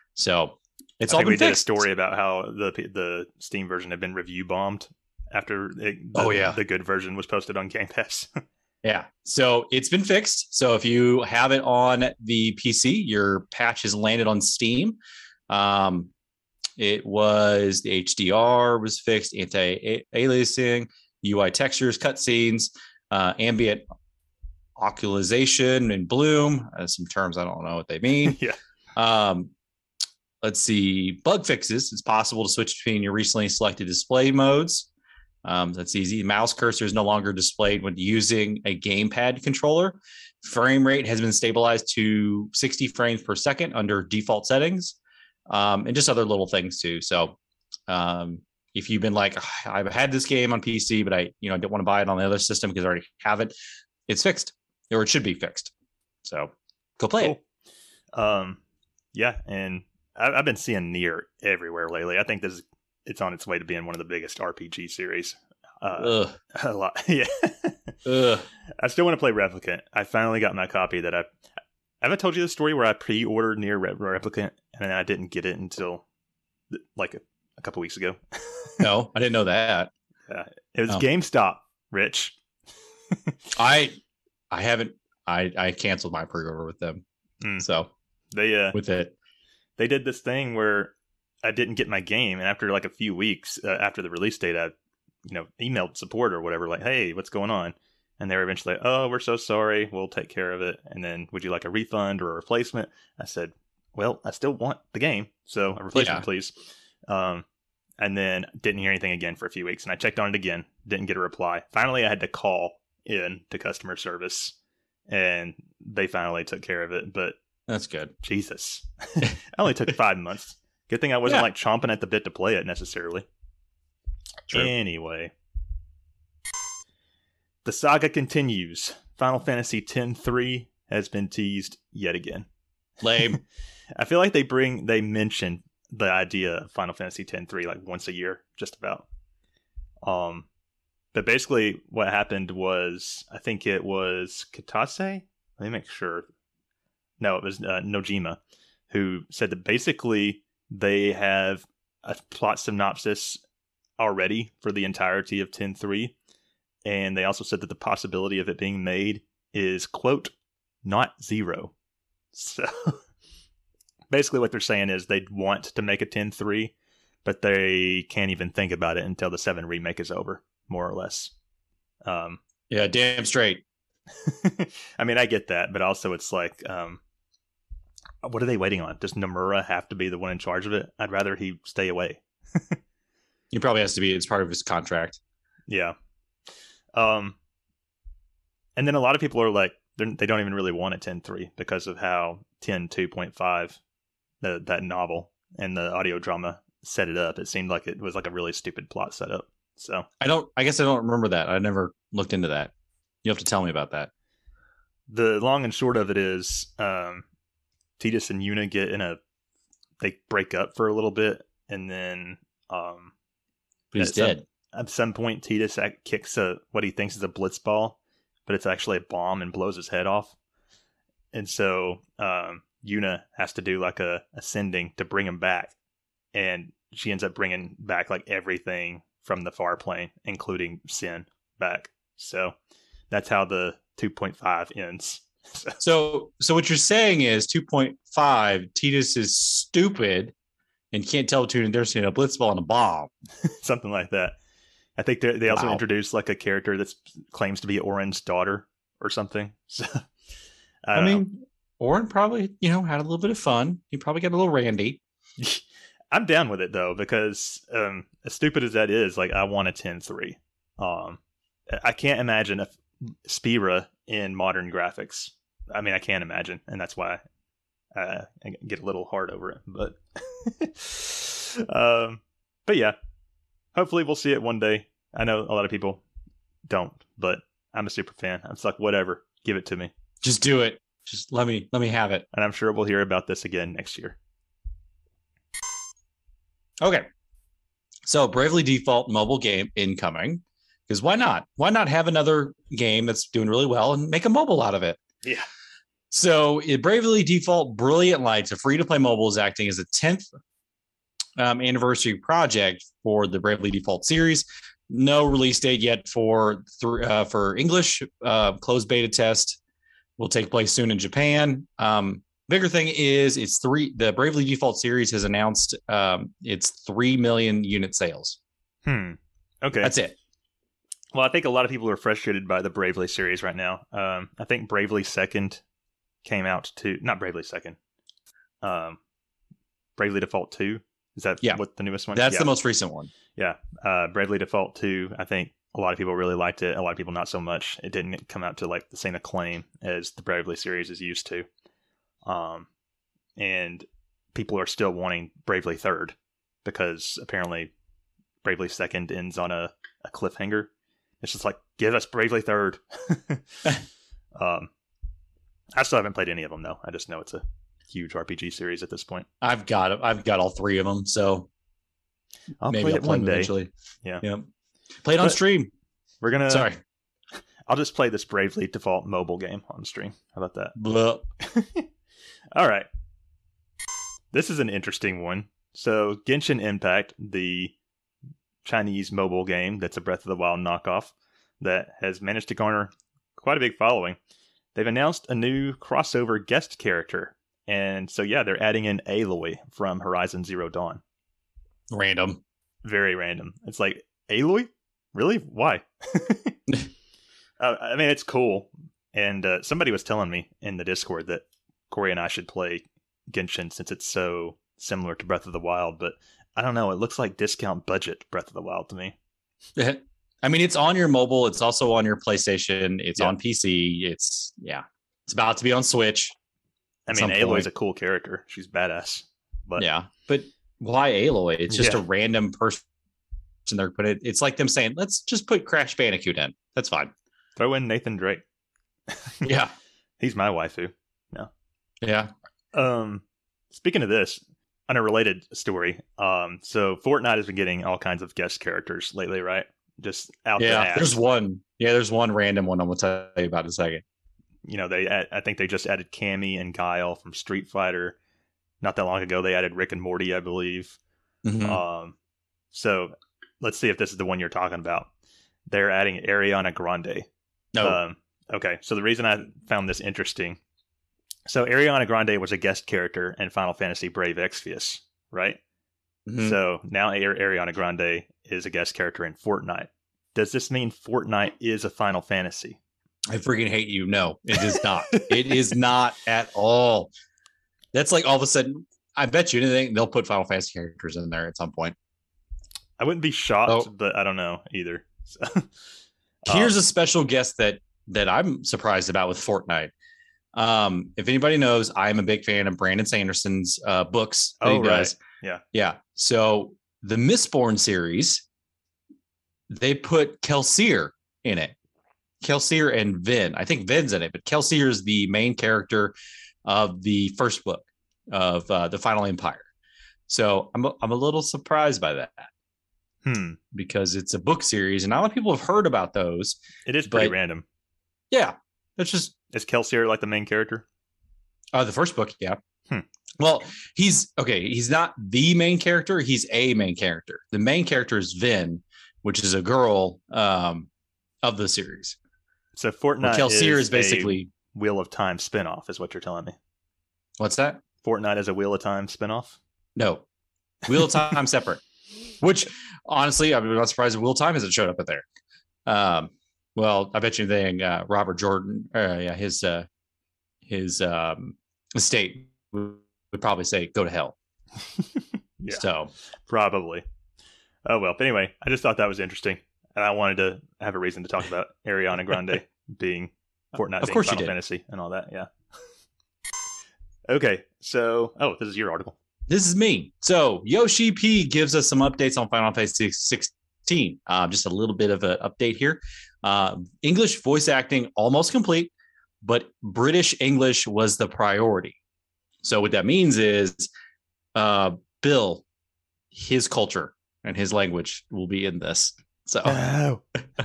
So it's I all think been we did a fixed. story about how the the Steam version had been review bombed after it, the, Oh, yeah. the good version was posted on Game Pass. Yeah. So it's been fixed. So if you have it on the P C, your patch has landed on Steam. Um, it was the H D R was fixed, anti-aliasing, U I textures, cutscenes, uh, ambient oculization and bloom. Uh, some terms I don't know what they mean. Yeah. Um, let's see. Bug fixes. It's possible to switch between your recently selected display modes. Um, that's easy. Mouse cursor is no longer displayed when using a gamepad controller. Frame rate has been stabilized to sixty frames per second under default settings, um, and just other little things too. So, um, if you've been like, I've had this game on P C, but I, you know, I don't want to buy it on the other system because I already have it, it's fixed, or it should be fixed. So, go play Cool. it. Um, yeah, and I, I've been seeing Nier everywhere lately. I think this is, it's on its way to being one of the biggest R P G series. Uh, Ugh. a lot, yeah. Ugh. I still want to play Replicant. I finally got my copy that I. Have I told you the story where I pre-ordered Nier Re- Replicant and then I didn't get it until like a, a couple weeks ago? No, I didn't know that. Yeah, it was Oh. GameStop, Rich. I, I haven't. I I canceled my pre-order with them. Mm. So They uh with it. they did this thing where I didn't get my game, and after like a few weeks uh, after the release date, I, you know, emailed support or whatever, like, "Hey, what's going on?" And they were eventually like, "Oh, we're so sorry. We'll take care of it." And then, "Would you like a refund or a replacement?" I said, "Well, I still want the game, so a replacement, Yeah. please." Um, and then didn't hear anything again for a few weeks, and I checked on it again, didn't get a reply. Finally, I had to call in to customer service, and they finally took care of it. But That's good. Jesus, it only took five months. Good thing I wasn't Yeah. like chomping at the bit to play it necessarily. True. Anyway, the saga continues. Final Fantasy X three has been teased yet again. Lame. I feel like they bring they mention the idea of Final Fantasy X three like once a year, just about. Um, but basically, what happened was I think it was Katase. Let me make sure. No, it was uh, Nojima, who said that basically they have a plot synopsis already for the entirety of X three, and they also said that the possibility of it being made is, quote, not zero. So basically what they're saying is they want to make a X three, but they can't even think about it until the seven remake is over, more or less. Um, Yeah, damn straight. I mean, I get that, but also it's like, um, what are they waiting on? Does Nomura have to be the one in charge of it? I'd rather he stay away. He probably has to be. It's part of his contract. Yeah. Um, and then a lot of people are like, they're- they don't even really want a X three because of how ten two point five, the, that novel and the audio drama set it up. It seemed like it was like a really stupid plot setup. So I don't. I guess I don't remember that. I never looked into that. You have to tell me about that. the long and short of it is, um, Tidus and Yuna get in a they break up for a little bit, and then um, But he's at some- dead. At some point, Tidus act- kicks a what he thinks is a blitz ball, but it's actually a bomb and blows his head off. And so um, Yuna has to do like a ascending to bring him back, and she ends up bringing back like everything from the far plane, including Sin, back. So that's how the two point five ends. So, So, so what you're saying is two point five. Tidus is stupid and can't tell between there's a blitzball and a bomb. something like that. I think they they also Wow. introduced like a character that claims to be Orin's daughter or something. So I, I, don't know. mean, Orin probably, you know, had a little bit of fun. He probably got a little randy. I'm down with it though, because um, as stupid as that is, like I want a ten three. Um, I can't imagine a Spira in modern graphics. I mean, I can't imagine, and that's why uh, I get a little hard over it. But, um, but yeah, hopefully we'll see it one day. I know a lot of people don't, but I'm a super fan. I'm just like, whatever, give it to me, Just do it. Just let me let me have it. and I'm sure we'll hear about this again next year. Okay. So Bravely Default mobile game incoming. Because why not? Why not have another game that's doing really well and make a mobile out of it? Yeah. So it Bravely Default Brilliant Lights, a free-to-play mobile, is acting as a tenth um, anniversary project for the Bravely Default series. No release date yet for th- uh, for English. Uh, closed beta test will take place soon in Japan. Um, bigger thing is it's three. The Bravely Default series has announced um, it's three million unit sales. Hmm. Okay. That's it. Well, I think a lot of people are frustrated by the Bravely series right now. Um, I think Bravely Second came out to not Bravely Second, um, Bravely Default Two. Is that Yeah. what the newest one? That's yeah. the most recent one. Yeah, uh, Bravely Default Two. I think a lot of people really liked it. A lot of people not so much. It didn't come out to like the same acclaim as the Bravely series is used to. Um, and people are still wanting Bravely Third because apparently Bravely Second ends on a, a cliffhanger. It's just like, give us Bravely Third. um, I still haven't played any of them though. I just know it's a huge R P G series at this point. I've got it. I've got all three of them. So I'll maybe play I'll it play one them day. eventually. Yeah. Yep. Play it on But- stream. We're gonna. Sorry. I'll just play this Bravely Default mobile game on stream. How about that? Blah. All right. This is an interesting one. So, Genshin Impact, the Chinese mobile game that's a Breath of the Wild knockoff that has managed to garner quite a big following. They've announced a new crossover guest character. And so, yeah, they're adding in Aloy from Horizon Zero Dawn. Random. Very random. It's like, Aloy? Really? Why? uh, I mean, it's cool. And uh, somebody was telling me in the Discord that Corey and I should play Genshin since it's so similar to Breath of the Wild. But I don't know. It looks like discount budget Breath of the Wild to me. I mean, it's on your mobile. It's also on your PlayStation. It's Yeah. on P C. It's yeah. It's about to be on Switch. I At mean, some Aloy's point. a cool character. She's badass. But yeah, but why Aloy? It's just Yeah. a random person there. But it, it's like them saying, "Let's just put Crash Bandicoot in." That's fine. throw in Nathan Drake. Yeah, He's my waifu. yeah. Um, speaking of this, on a related story, um, so Fortnite has been getting all kinds of guest characters lately, right? Just out Yeah, there. there's one. Yeah, there's one random one I'm gonna tell you about in a second. You know, they add, I think they just added Cammy and Guile from Street Fighter. Not that long ago, they added Rick and Morty, I believe. Mhm. Um, so let's see if this is the one you're talking about. They're adding Ariana Grande. no, Um, okay, so the reason I found this interesting, so Ariana Grande was a guest character in Final Fantasy Brave Exvius, right? Mhm. So now Ar- Ariana Grande is a guest character in Fortnite. Does this mean Fortnite is a Final Fantasy? I freaking hate you. No, it is not. It is not at all. That's like all of a sudden. I bet you anything they'll put Final Fantasy characters in there at some point. I wouldn't be shocked, Oh. but I don't know either. So, Here's um, a special guest that that I'm surprised about with Fortnite. Um, if anybody knows, I'm a big fan of Brandon Sanderson's uh, books that Oh, he right. does. Yeah. Yeah. So the Mistborn series, they put Kelsier in it. Kelsier and Vin. I think Vin's in it, but Kelsier is the main character of the first book. of uh, the Final Empire. So I'm a, I'm a little surprised by that. Hmm. Because it's a book series, and not a lot of people have heard about those. It is pretty but, random. Yeah, it's just is Kelsier like the main character? Uh, the first book, yeah. Hmm. Well, he's okay. He's not the main character. He's a main character. The main character is Vin, which is a girl um, of the series. So Fortnite Kelsier is, is basically a Wheel of Time spinoff, is what you're telling me. What's that? Fortnite is a Wheel of Time spinoff? No, Wheel of Time separate. Which honestly, I'm not surprised Wheel of Time hasn't showed up at there. Um, well, I bet you they uh, Robert Jordan, uh, yeah, his uh, his um, estate would probably say go to hell. Yeah, so probably. Oh well. But anyway, I just thought that was interesting, and I wanted to have a reason to talk about Ariana Grande being Fortnite, of being course Final you did. Fantasy, and all that. Yeah. Okay, so oh, this is your article. This is me. So Yoshi P gives us some updates on Final Fantasy sixteen. Uh, just a little bit of an update here. Uh, English voice acting almost complete, but British English was the priority. So what that means is uh, Bill, his culture and his language will be in this. So oh.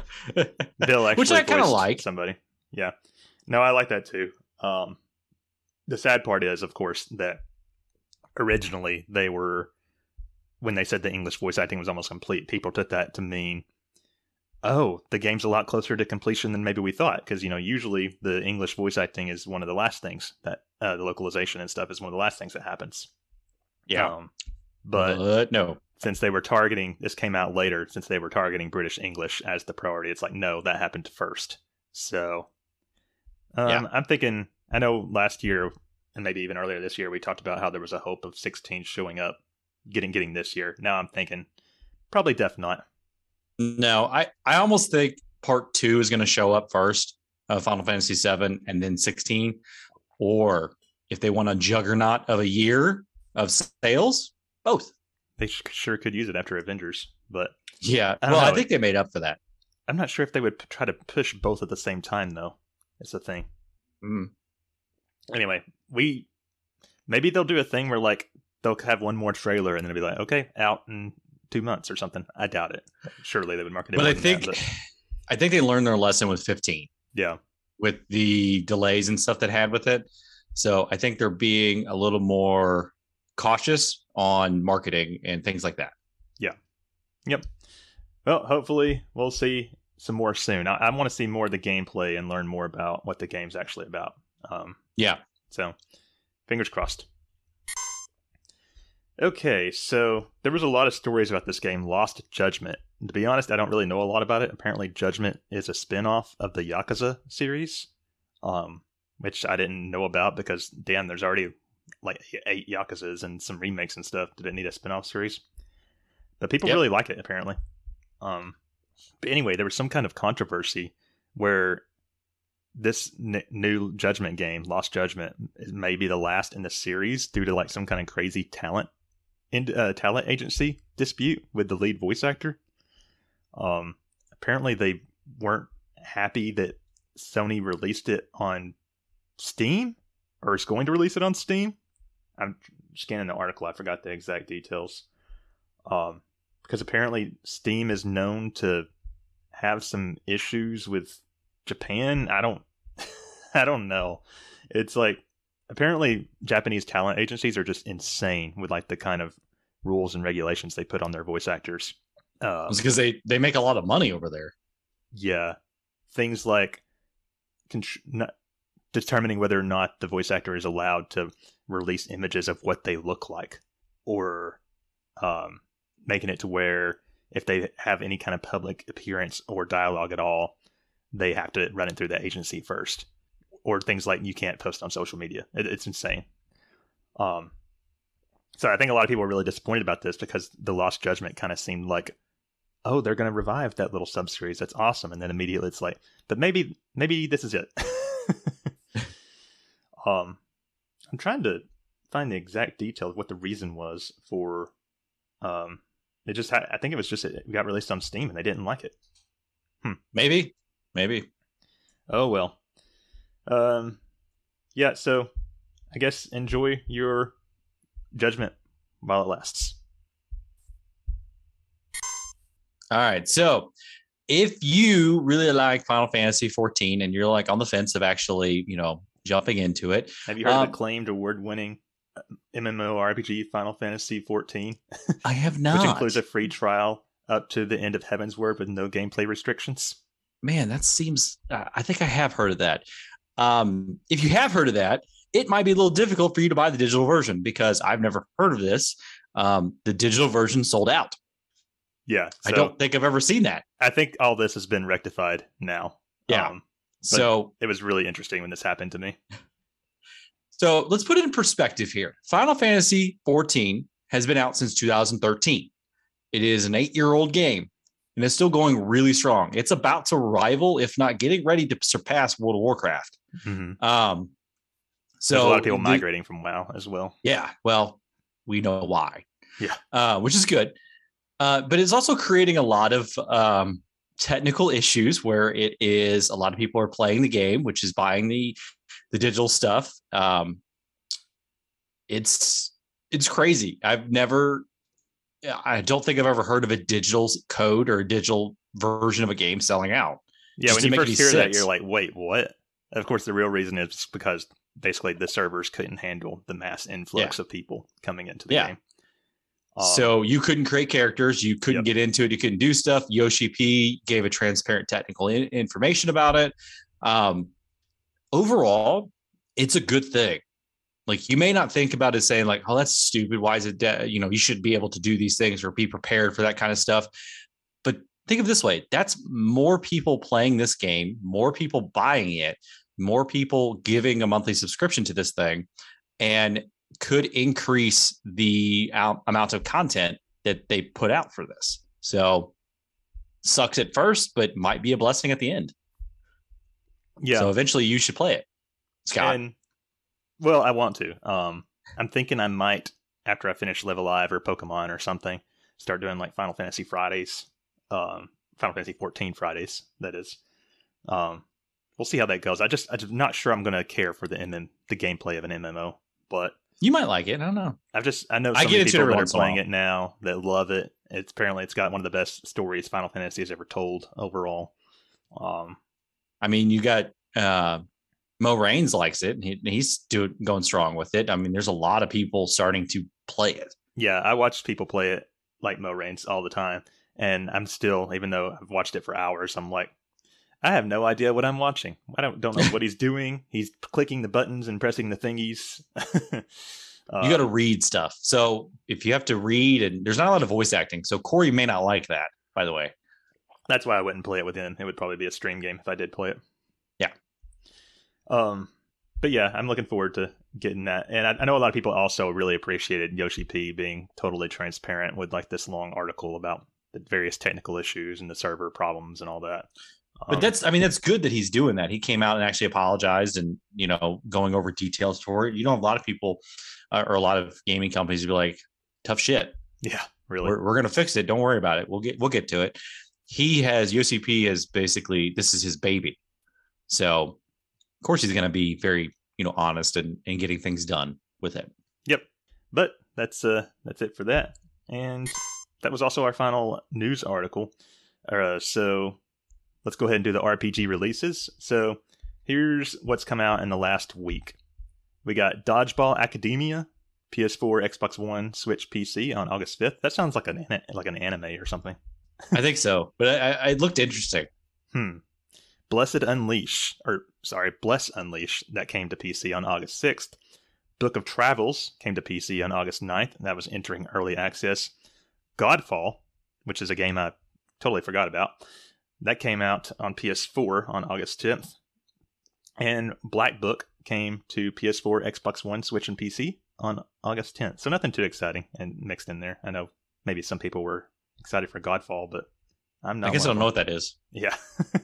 Bill actually which I kind of voiced like. Somebody. Yeah. No, I like that too. Um, the sad part is, of course, that originally they were, when they said the English voice acting was almost complete, people took that to mean, oh, the game's a lot closer to completion than maybe we thought. Because, you know, usually the English voice acting is one of the last things that, uh, the localization and stuff is one of the last things that happens. Yeah. Um, but, but no. Since they were targeting, this came out later, since they were targeting British English as the priority, it's like, no, that happened first. So, um, yeah. I'm thinking, I know last year, and maybe even earlier this year, we talked about how there was a hope of sixteen showing up, getting getting this year. Now I'm thinking, probably def not. No, I, I almost think part two is going to show up first, uh, Final Fantasy seven, and then sixteen. Or if they want a juggernaut of a year of sales, both. They sh- sure could use it after Avengers, but yeah. I Well, know. I think they made up for that. I'm not sure if they would p- try to push both at the same time, though. It's the thing. Mm. Anyway, we maybe they'll do a thing where like they'll have one more trailer and then it'll be like, okay, out in two months or something. I doubt it. Surely they would market it. But I than think, that, but I think they learned their lesson with fifteen. Yeah. With the delays and stuff that had with it. So I think they're being a little more cautious on marketing and things like that. Yeah. Yep. Well, hopefully we'll see some more soon. I, I want to see more of the gameplay and learn more about what the game's actually about. Um, yeah. So, fingers crossed. Okay, so there was a lot of stories about this game, Lost Judgment. To be honest, I don't really know a lot about it. Apparently, Judgment is a spin-off of the Yakuza series, um, which I didn't know about because, damn, there's already like eight Yakuzas and some remakes and stuff. Did it need a spin-off series? But people Yep. really like it, apparently. Um, but anyway, there was some kind of controversy where this n- new Judgment game, Lost Judgment, may be the last in the series due to like some kind of crazy talent in uh, talent agency dispute with the lead voice actor. Um, apparently they weren't happy that Sony released it on Steam or is going to release it on Steam. I'm scanning the article. I forgot the exact details. Um, because apparently Steam is known to have some issues with Japan. I don't, I don't know. It's like, apparently Japanese talent agencies are just insane with like the kind of rules and regulations they put on their voice actors. Um, It's because they, they make a lot of money over there. yeah. Things like contr- not determining whether or not the voice actor is allowed to release images of what they look like, or um, making it to where if they have any kind of public appearance or dialogue at all, they have to run it through the agency first. Or things like you can't post on social media. It, it's insane. Um, so I think a lot of people are really disappointed about this because the Lost Judgment kind of seemed like, oh, they're going to revive that little sub-series. That's awesome. And then immediately it's like, but maybe maybe this is it. um, I'm trying to find the exact detail of what the reason was for... Um, it just had, I think it was just it got released on Steam and they didn't like it. Hmm. Maybe. Maybe. Oh, well. Um, yeah, so I guess enjoy your judgment while it lasts. All right. So if you really like Final Fantasy fourteen and you're like on the fence of actually, you know, jumping into it. Have you heard um, of the acclaimed award-winning MMORPG Final Fantasy fourteen? I have not. Which includes a free trial up to the end of Heavensward with no gameplay restrictions. Man, that seems, uh, I think I have heard of that. Um, if you have heard of that, it might be a little difficult for you to buy the digital version because I've never heard of this. Um, the digital version sold out. Yeah. So I don't think I've ever seen that. I think all this has been rectified now. Yeah. Um, so it was really interesting when this happened to me. So let's put it in perspective here. Final Fantasy fourteen has been out since two thousand thirteen. It is an eight-year-old game, and it's still going really strong. It's about to rival, if not getting ready to surpass World of Warcraft. Mm-hmm. Um, so There's a lot of people the, migrating from WoW as well. Yeah, well, we know why. Yeah, uh, which is good. Uh, but it's also creating a lot of um, technical issues where it is a lot of people are playing the game, which is buying the the digital stuff. Um, it's it's crazy. I've never. I don't think I've ever heard of a digital code or a digital version of a game selling out. Yeah, Just when you didn't make first any hear that, sense. you're like, wait, what? Of course, the real reason is because basically the servers couldn't handle the mass influx of people coming into the Yeah. game. Um, So you couldn't create characters, you couldn't Yep. get into it, you couldn't do stuff. Yoshi P gave a transparent technical in- information about it. Um, overall, it's a good thing. Like, you may not think about it saying like, oh, that's stupid. Why is it, de-? you know, you should be able to do these things or be prepared for that kind of stuff. But think of it this way. That's more people playing this game, more people buying it, more people giving a monthly subscription to this thing, and could increase the out- amount of content that they put out for this. So sucks at first, but might be a blessing at the end. yeah. So eventually you should play it, Scott. And, well, I want to. Um, I'm thinking I might, after I finish Live Alive or Pokemon or something, start doing like Final Fantasy Fridays. Um, Final Fantasy fourteen Fridays, that is. Um, we'll see how that goes. I just, I'm just not sure I'm going to care for the M M, the gameplay of an M M O, but You might like it. I don't know. I've just, I know so I many get into it people every that are once in a playing while. it now that love it. It's apparently it's got one of the best stories Final Fantasy has ever told overall. Um, I mean, you got uh, Mo Raines likes it. He, he's doing going strong with it. I mean, there's a lot of people starting to play it. yeah, I watch people play it like Mo Raines all the time, and I'm still, even though I've watched it for hours, I'm like, I have no idea what I'm watching. I don't don't know what he's doing. He's clicking the buttons and pressing the thingies. uh, You got to read stuff. So if you have to read, and there's not a lot of voice acting, so Corey may not like that. By the way, That's why I wouldn't play it with him. It would probably be a stream game if I did play it. Yeah. Um, but yeah, I'm looking forward to getting that. And I, I know a lot of people also really appreciated Yoshi P being totally transparent with like this long article about the various technical issues and the server problems and all that. but Um, that's I mean that's good that he's doing that. He came out and actually apologized and you know going over details for it. You know, a lot of people uh, or a lot of gaming companies would be like, tough shit. yeah, really. We're, we're gonna fix it. Don't worry about it. We'll get we'll get to it. He has Yoshi P as basically this is his baby. So of course he's gonna be very, you know, honest and, and getting things done with it. Yep. But that's uh that's it for that. And that was also our final news article. Uh, so let's go ahead and do the R P G releases. So here's what's come out in the last week. We got Dodgeball Academia, P S four, Xbox One, Switch, P C on August fifth. That sounds like an like an anime or something. I think so. But I, I, it looked interesting. Hmm. Blessed Unleash, or sorry, Bless Unleash, that came to P C on August sixth. Book of Travels came to P C on August ninth. That was entering early access. Godfall, which is a game I totally forgot about, that came out on P S four on August tenth. And Black Book came to P S four, Xbox One, Switch, and P C on August tenth. So nothing too exciting and mixed in there. I know maybe some people were excited for Godfall, but I'm not. I guess I one don't know of what that is. them. Yeah.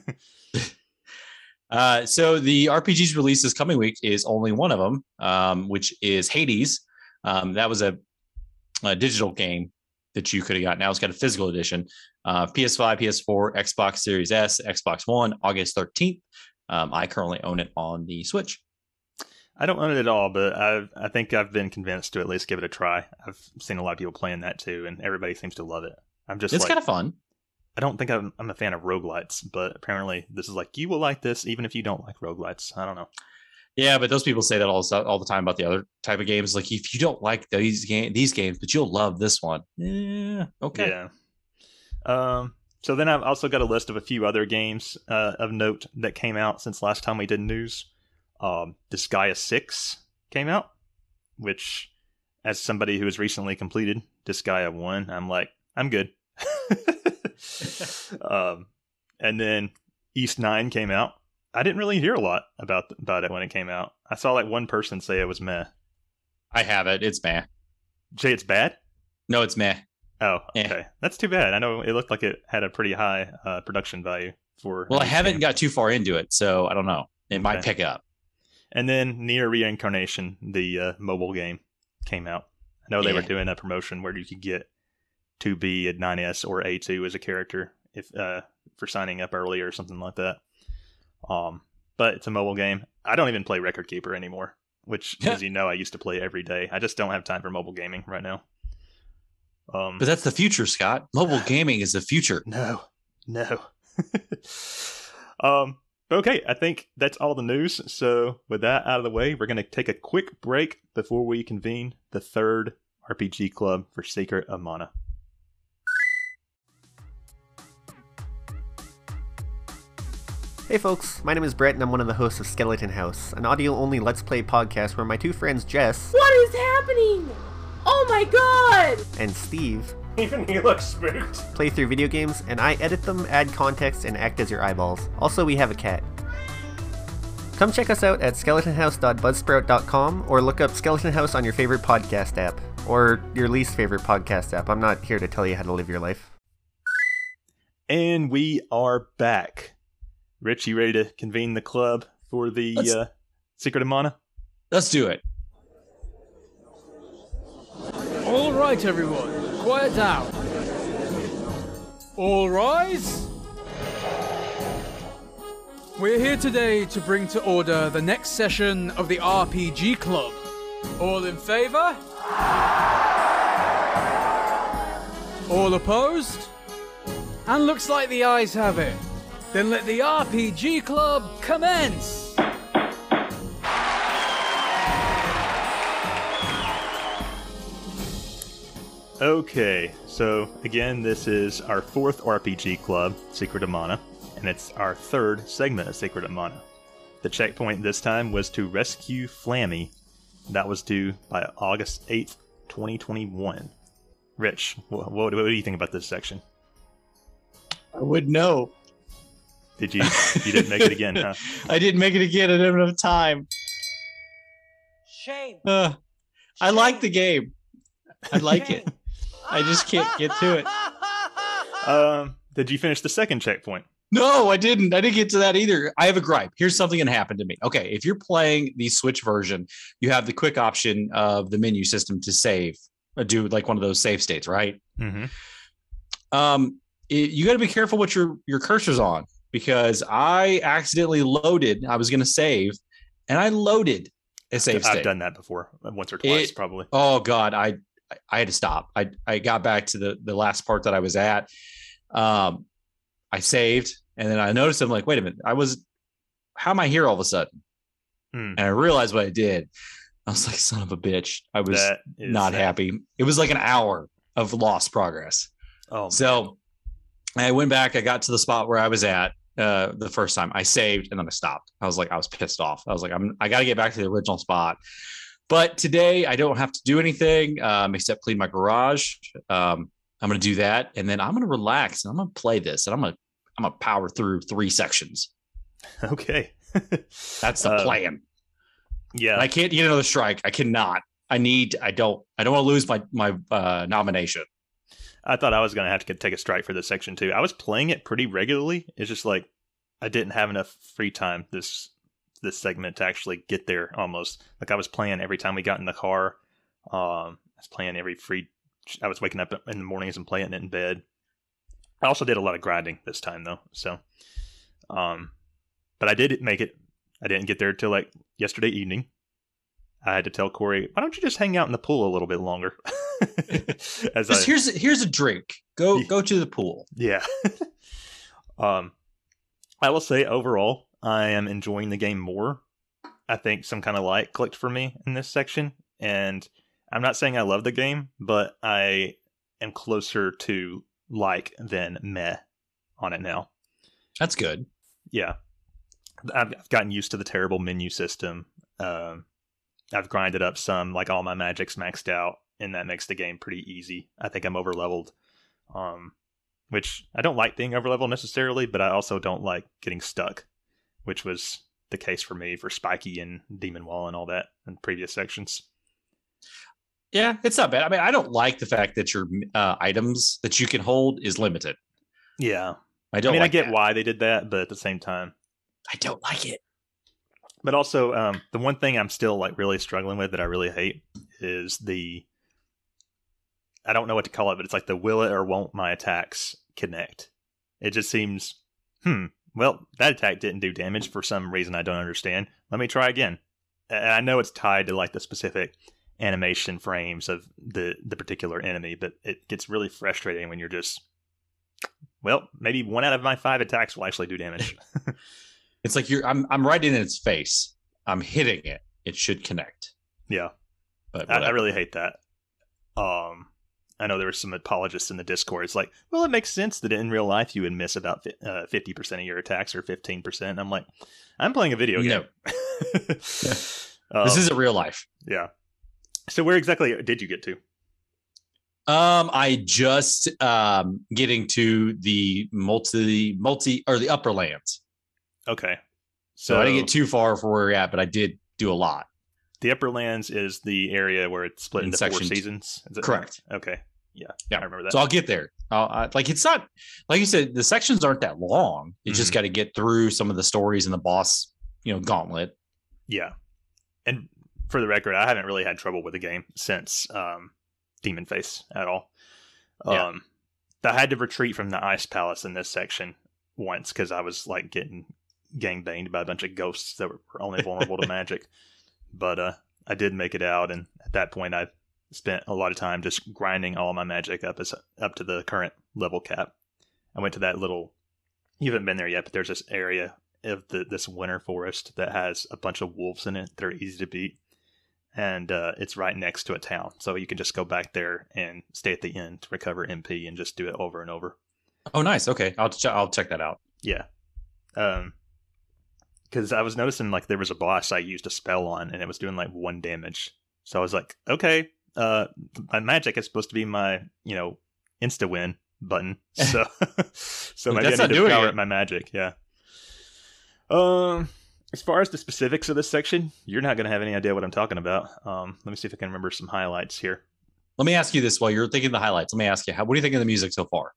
Uh, so the R P Gs released this coming week is only one of them, um, which is Hades. Um, that was a, a digital game that you could have got. Now it's got a physical edition. Uh, P S five, P S four, Xbox Series S, Xbox One, August thirteenth. Um, I currently own it on the Switch. I don't own it at all, but I I think I've been convinced to at least give it a try. I've seen a lot of people playing that too, and everybody seems to love it. I'm just It's like, kind of fun. I don't think I'm, I'm a fan of roguelites, but apparently this is like, you will like this even if you don't like roguelites. I don't know. Yeah, but those people say that all all the time about the other type of games. Like, if you don't like these game these games, but you'll love this one. Yeah, okay. Yeah. Um. So then I've also got a list of a few other games uh, of note that came out since last time we did news. Um, Disgaea six came out, which, as somebody who has recently completed Disgaea one, I'm like, I'm good. um, and then East nine came out. I didn't really hear a lot about about it when it came out. I saw like one person say it was meh. I have it. It's meh. Say it's bad? No, it's meh. Oh, Eh. okay. That's too bad. I know it looked like it had a pretty high uh, production value for. Well, I this haven't game. got too far into it, so I don't know. It might Okay. pick up. And then Nier Reincarnation, the uh, mobile game, came out. I know they Yeah. were doing a promotion where you could get two B at nine S or A two as a character if uh, for signing up early or something like that. Um, but it's a mobile game. I don't even play Record Keeper anymore, which, Yeah. as you know, I used to play every day. I just don't have time for mobile gaming right now. Um, But that's the future, Scott. Mobile gaming is the future. No, no. um, okay, I think that's all the news. So, with that out of the way, we're going to take a quick break before we convene the third R P G club for Secret of Mana. Hey folks, my name is Brett and I'm one of the hosts of Skeleton House, an audio-only Let's Play podcast where my two friends Jess What is happening? Oh my god! and Steve Even he looks spooked. play through video games and I edit them, add context, and act as your eyeballs. Also, we have a cat. Come check us out at skeleton house dot buzzsprout dot com or look up Skeleton House on your favorite podcast app, or your least favorite podcast app. I'm not here to tell you how to live your life. And we are back. Rich, you ready to convene the club for the Let's- uh, Secret of Mana? Let's do it. All right, everyone, quiet down. All rise. We're here today to bring to order the next session of the R P G Club. All in favor? All opposed? And looks like the ayes have it. Then let the R P G Club commence! Okay, so again, this is our fourth R P G club, Secret of Mana, and it's our third segment of Secret of Mana. The checkpoint this time was to rescue Flammy. That was due by August eighth, twenty twenty-one. Rich, what, what, what do you think about this section? I would know. Did you you didn't make it again, huh? I didn't make it again. I didn't have enough time. Shame. Uh, I like the game. I like it. I just can't get to it. Um, did you finish the second checkpoint? No, I didn't. I didn't get to that either. I have a gripe. Here's something that happened to me. Okay, if you're playing the Switch version, you have the quick option of the menu system to save, uh, do like one of those save states, right? Mm-hmm. Um, it, you got to be careful what your your cursor's on, because I accidentally loaded. I was going to save, and I loaded a save I've state. done that before, once or twice, It- probably. Oh God, I I had to stop. I I got back to the the last part that I was at. Um, I saved, and then I noticed I'm like, wait a minute, I was, how am I here all of a sudden? Hmm. And I realized what I did. I was like, son of a bitch. I was That is not sad. happy. It was like an hour of lost progress. Oh, So I went back. I got to the spot where I was at uh, the first time. I saved, and then I stopped. I was like, I was pissed off. I was like, I'm, I got to get back to the original spot. But today I don't have to do anything um, except clean my garage. Um, I'm going to do that, and then I'm going to relax and I'm going to play this, and I'm going to I'm going to power through three sections. okay. That's the Uh, plan. Yeah. And I can't get another strike. I cannot. I need. I don't. I don't want to lose my my uh, nomination. I thought I was going to have to take a strike for this section too. I was playing it pretty regularly. It's just like I didn't have enough free time this this segment to actually get there almost. Like I was playing every time we got in the car. Um, I was playing every free. I was waking up in the mornings and playing it in bed. I also did a lot of grinding this time though. So, um, but I did make it. I didn't get there till like yesterday evening. I had to tell Corey, why don't you just hang out in the pool a little bit longer? As Just I, here's here's a drink. Go Yeah. go to the pool. yeah. um, I will say overall, I am enjoying the game more. I think some kind of light clicked for me in this section, and I'm not saying I love the game, but I am closer to like than meh on it now. That's good. Yeah, I've, I've gotten used to the terrible menu system. Um, I've grinded up some, like all my magics maxed out, and that makes the game pretty easy. I think I'm over leveled, um, which I don't like being over leveled necessarily, but I also don't like getting stuck, which was the case for me for Spiky and Demon Wall and all that in previous sections. Yeah, it's not bad. I mean, I don't like the fact that your uh, items that you can hold is limited. Yeah, I I don't. mean, like I get that. why they did that, but at the same time, I don't like it. but also um, the one thing I'm still like really struggling with that I really hate is the, I don't know what to call it, but it's like the will it or won't my attacks connect. It just seems, hmm, well, that attack didn't do damage for some reason I don't understand. Let me try again. And I know it's tied to like the specific animation frames of the the particular enemy, but it gets really frustrating when you're just, well, maybe one out of my five attacks will actually do damage. It's like you're. I'm. I'm right in its face. I'm hitting it. It should connect. Yeah, But I, I whatever. really hate that. Um, I know there were some apologists in the Discord. It's like, well, it makes sense that in real life you would miss about uh, fifty percent of your attacks or fifteen percent. And I'm like, I'm playing a video No. game. Um, This isn't real life. yeah. So where exactly did you get to? Um, I just um getting to the multi multi or the upper lands. Okay. So, I didn't get too far from where we're at, but I did do a lot. The Upper Lands is the area where it's split In into four section two. seasons. Is it- Correct. Okay. Yeah. Yeah. I remember that. So I'll get there. I'll, I, like it's not like you said. The sections aren't that long. You just Mhm. got to get through some of the stories in the boss, you know, gauntlet. Yeah. And for the record, I haven't really had trouble with the game since um, Demon Face at all. Yeah. Um, I had to retreat from the Ice Palace in this section once because I was like getting gang banged by a bunch of ghosts that were only vulnerable to magic. But uh, I did make it out, and at that point, I spent a lot of time just grinding all my magic up as up to the current level cap. I went to that little. You haven't been there yet, but there's this area of the this winter forest that has a bunch of wolves in it that are easy to beat, and uh, it's right next to a town, so you can just go back there and stay at the inn to recover M P and just do it over and over. Oh, nice. Okay, I'll ch- I'll check that out. Yeah, um, because I was noticing like there was a boss I used a spell on, and it was doing like one damage. So I was like, okay, uh, my magic is supposed to be my you know insta win button, so so maybe That's I not need to doing power it. up my magic. Yeah. Um, as far as the specifics of this section, you're not going to have any idea what I'm talking about. Um, let me see if I can remember some highlights here. Let me ask you this while you're thinking of the highlights. Let me ask you, how, what do you think of the music so far?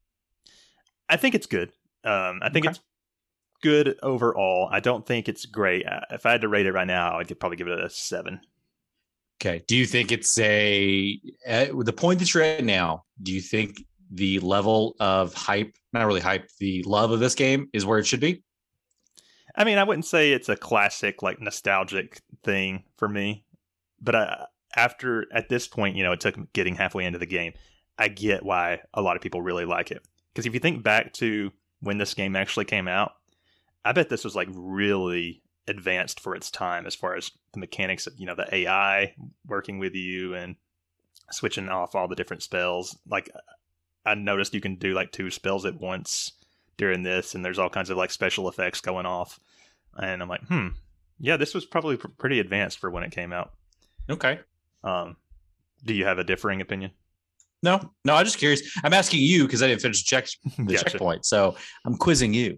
I think it's good. Um, I think Okay. it's good overall. I don't think it's great. Uh, If I had to rate it right now, I'd probably give it a seven. Okay. Do you think it's a at the point that you're at now? Do you think the level of hype, not really hype, the love of this game is where it should be? I mean, I wouldn't say it's a classic, like nostalgic thing for me, but I, after at this point, you know, it took getting halfway into the game. I get why a lot of people really like it. Because if you think back to when this game actually came out, I bet this was like really advanced for its time as far as the mechanics of, you know, the A I working with you and switching off all the different spells. Like I noticed you can do like two spells at once during this, and there's all kinds of like special effects going off. And I'm like, hmm, yeah, this was probably pr- pretty advanced for when it came out. Okay. Um, do you have a differing opinion? No, no, I'm just curious. I'm asking you because I didn't finish the, check, the Gotcha. checkpoint. So I'm quizzing you.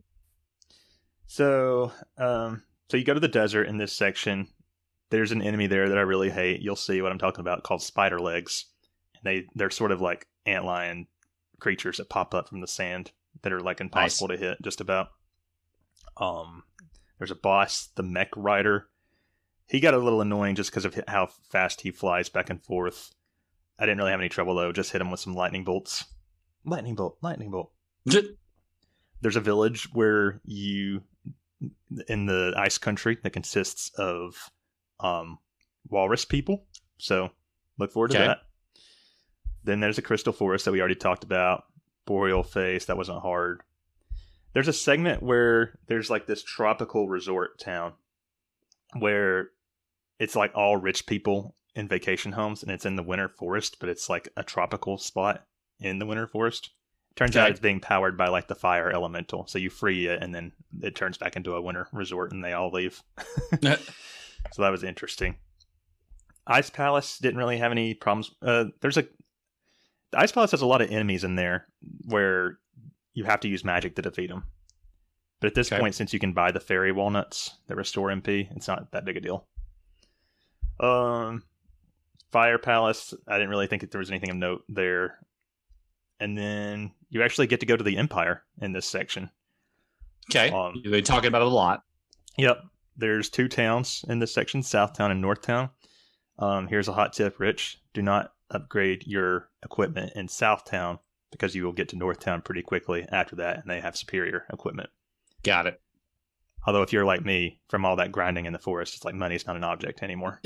So, um, so you go to the desert in this section. There's an enemy there that I really hate. You'll see what I'm talking about, called spider legs. And they they're sort of like antlion creatures that pop up from the sand that are like impossible to hit, just about. Um, there's a boss, the Mech Rider. He got a little annoying just because of how fast he flies back and forth. I didn't really have any trouble though. Just hit him with some lightning bolts. Lightning bolt, lightning bolt. There's a village where you, in the ice country, that consists of um, walrus people. So look forward to Okay. that. Then there's a crystal forest that we already talked about. Boreal face, that wasn't hard. There's a segment where there's like this tropical resort town where it's like all rich people in vacation homes, and it's in the winter forest, but it's like a tropical spot in the winter forest. Turns Okay. out it's being powered by like the fire elemental. So you free it and then it turns back into a winter resort and they all leave. So that was interesting. Ice Palace didn't really have any problems. Uh, there's a the Ice Palace has a lot of enemies in there where you have to use magic to defeat them. But at this Okay. point, since you can buy the fairy walnuts that restore M P, it's not that big a deal. Um, Fire Palace, I didn't really think that there was anything of note there. And then you actually get to go to the Empire in this section. Okay. Um, You've been talking about it a lot. Yep. There's two towns in this section, Southtown and Northtown. Um, here's a hot tip, Rich. Do not upgrade your equipment in Southtown because you will get to Northtown pretty quickly after that, and they have superior equipment. Got it. Although if you're like me, from all that grinding in the forest, it's like money's not an object anymore.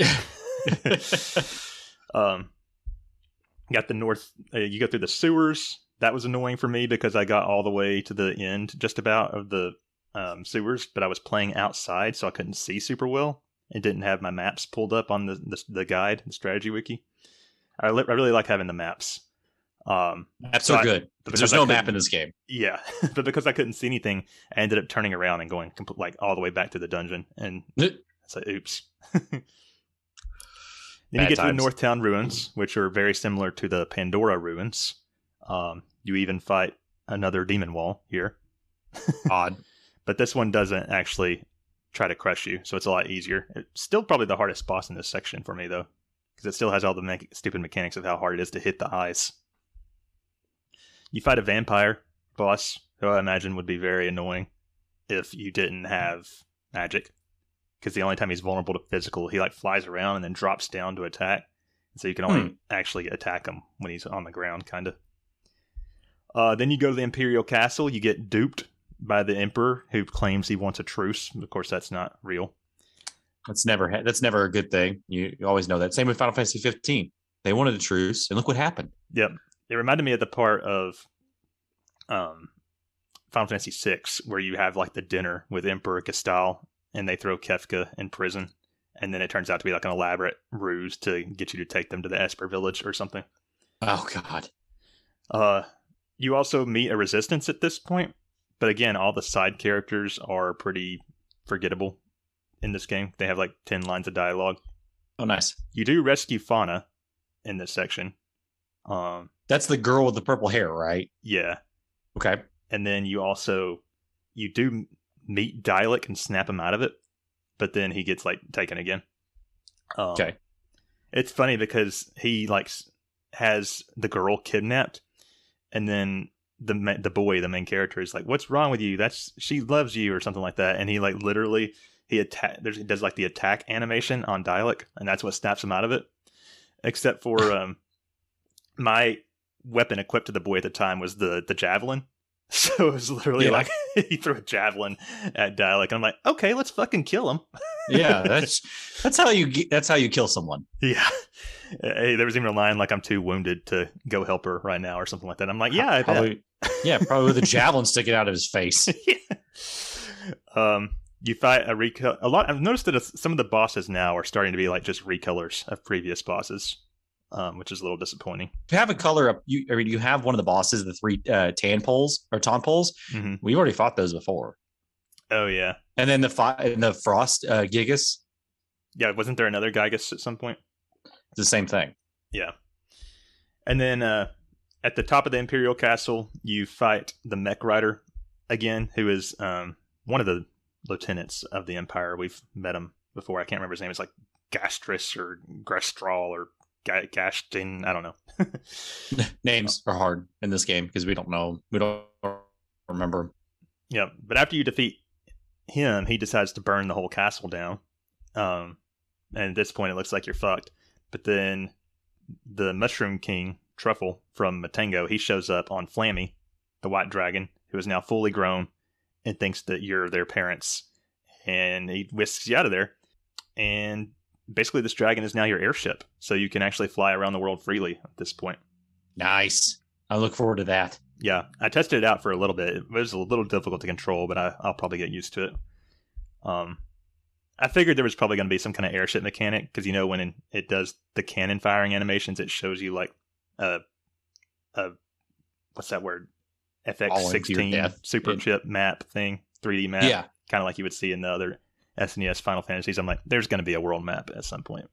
um, got the north. Uh, you go through the sewers. That was annoying for me because I got all the way to the end, just about, of the um, sewers, but I was playing outside, so I couldn't see super well. It didn't have my maps pulled up on the the, the guide, the strategy wiki. I, li- I really like having the maps. Um, Maps so are I- good. because There's I no couldn't- map in this game. Yeah, but because I couldn't see anything, I ended up turning around and going compl- like all the way back to the dungeon, and it's like, oops. Then you Bad get to times. the Northtown ruins, which are very similar to the Pandora ruins. Um, you even fight another demon wall here, Odd. but this one doesn't actually try to crush you, so it's a lot easier. It's still probably the hardest boss in this section for me, though, because it still has all the me- stupid mechanics of how hard it is to hit the eyes. You fight a vampire boss, who I imagine would be very annoying if you didn't have magic, because the only time he's vulnerable to physical, he like flies around and then drops down to attack, so you can only Hmm. actually attack him when he's on the ground, kind of. Uh, then you go to the Imperial Castle. You get duped by the Emperor, who claims he wants a truce. Of course, that's not real. That's never ha- that's never a good thing. You, you always know that. Same with Final Fantasy fifteen. They wanted a truce, and look what happened. Yep. It reminded me of the part of um, Final Fantasy six where you have like the dinner with Emperor Castile and they throw Kefka in prison, and then it turns out to be like an elaborate ruse to get you to take them to the Esper village or something. Oh God. Uh, you also meet a resistance at this point, but again, all the side characters are pretty forgettable in this game. They have like ten lines of dialogue. Oh, nice. You do rescue Fauna in this section. Um, That's the girl with the purple hair, right? yeah. Okay. And then you also you do meet Dialek and snap him out of it, but then he gets like taken again. Um, Okay. It's funny because he like s- has the girl kidnapped, and then the ma- the boy, the main character, is like, "What's wrong with you? That's she loves you," or something like that. And he like literally he attack there's he does like the attack animation on Dialek, and that's what snaps him out of it. Except for um, my weapon equipped to the boy at the time was the the javelin. So it was literally Yeah. like he threw a javelin at Dialek, and I'm like, okay, let's fucking kill him. Yeah, that's that's how you ge- that's how you kill someone. Yeah. Hey, there was even a line like, I'm too wounded to go help her right now or something like that. I'm like, yeah, I bet. Probably. Yeah, probably with a javelin sticking out of his face. Yeah. Um, you fight a reco- a lot. I've noticed that some of the bosses now are starting to be like just recolors of previous bosses, um, which is a little disappointing. If you have a color up, you I mean, you have one of the bosses, the three uh, tan poles or ton poles. Mm-hmm. We've already fought those before. Oh yeah, And then the fi- and the frost uh, Gigas, yeah. Wasn't there another Gygus at some point? it's the same thing. Yeah. And then uh, at the top of the Imperial Castle, you fight the Mech Rider again, who is um, one of the lieutenants of the Empire. We've met him before. I can't remember his name. It's like Gastris or Grestral or Ga- Gashtin. I don't know. Names are hard in this game because we don't know. We don't remember. Yeah, but after you defeat him, he decides to burn the whole castle down. Um, and at this point, it looks like you're fucked. But then the Mushroom King, Truffle from Matango, he shows up on Flammy, the white dragon, who is now fully grown and thinks that you're their parents. And he whisks you out of there. And basically this dragon is now your airship, so you can actually fly around the world freely at this point. Nice. I look forward to that. Yeah, I tested it out for a little bit. It was a little difficult to control, but I, I'll probably get used to it. Um, I figured there was probably going to be some kind of airship mechanic, because you know when it does the cannon firing animations, it shows you like a, a what's that word? F X sixteen super chip map thing, three D map. Yeah. Kind of like you would see in the other S N E S Final Fantasies. I'm like, there's going to be a world map at some point.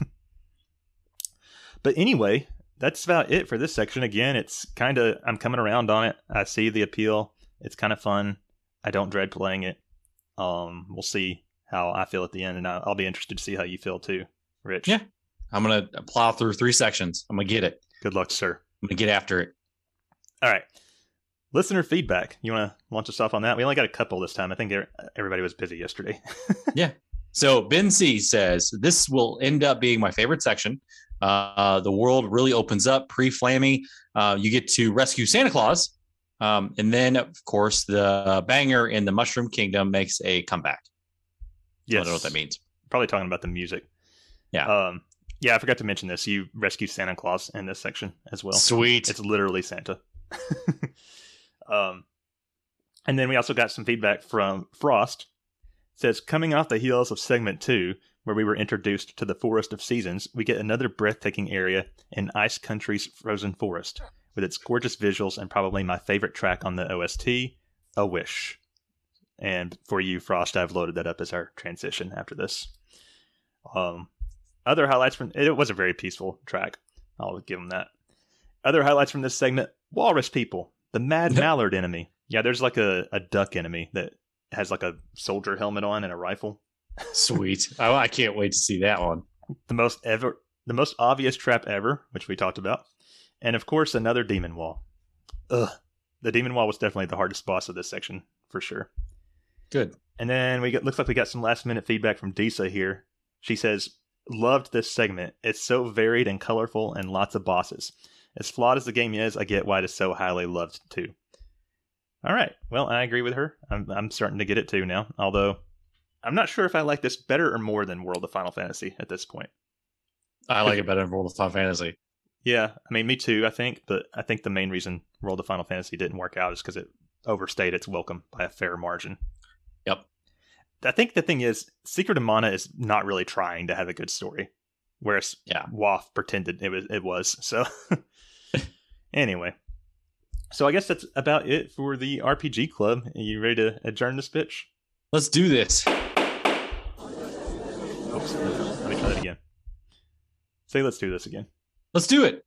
But anyway, that's about it for this section. Again, it's kind of, I'm coming around on it. I see the appeal. It's kind of fun. I don't dread playing it. Um, we'll see how I feel at the end, and I'll be interested to see how you feel too, Rich. Yeah. I'm going to plow through three sections. I'm going to get it. Good luck, sir. I'm going to get after it. All right. Listener feedback. You want to launch us off on that? We only got a couple this time. I think everybody was busy yesterday. Yeah. So Ben C says, this will end up being my favorite section. Uh, the world really opens up pre-Flammy. Uh, you get to rescue Santa Claus. Um, and then, of course, the banger in the Mushroom Kingdom makes a comeback. Yes. I don't know what that means. Probably Probably talking about the music. Yeah. Um, yeah, I forgot to mention this. You rescue Santa Claus in this section as well. Sweet. It's literally Santa. um, and then we also got some feedback from Frost. It says, coming off the heels of segment two, where we were introduced to the Forest of Seasons, we get another breathtaking area in Ice Country's Frozen Forest, with its gorgeous visuals and probably my favorite track on the O S T, A Wish. And for you, Frost, I've loaded that up as our transition after this. Um, other highlights from it was a very peaceful track. I'll give them that. Other highlights from this segment: Walrus People, the Mad Mallard enemy. Yeah, there's like a, a duck enemy that has like a soldier helmet on and a rifle. Sweet. I, I can't wait to see that one. The most ever, the most obvious trap ever, which we talked about, and of course another demon wall. Ugh, the demon wall was definitely the hardest boss of this section for sure. Good. And then we get looks like we got some last minute feedback from Disa here. She says, loved this segment. It's so varied and colorful and lots of bosses. As flawed as the game is, I get why it is so highly loved too. All right. Well, I agree with her. I'm I'm starting to get it too now. Although I'm not sure if I like this better or more than World of Final Fantasy at this point. I like it better than World of Final Fantasy. Yeah, I mean, me too, I think. But I think the main reason World of Final Fantasy didn't work out is because it overstayed its welcome by a fair margin. Yep. I think the thing is, Secret of Mana is not really trying to have a good story, whereas yeah. W A F pretended it was. It was. So anyway, so I guess that's about it for the R P G Club. Are you ready to adjourn this bitch? Let's do this. Oops, let me try that again. Say, let's do this again. Let's do it.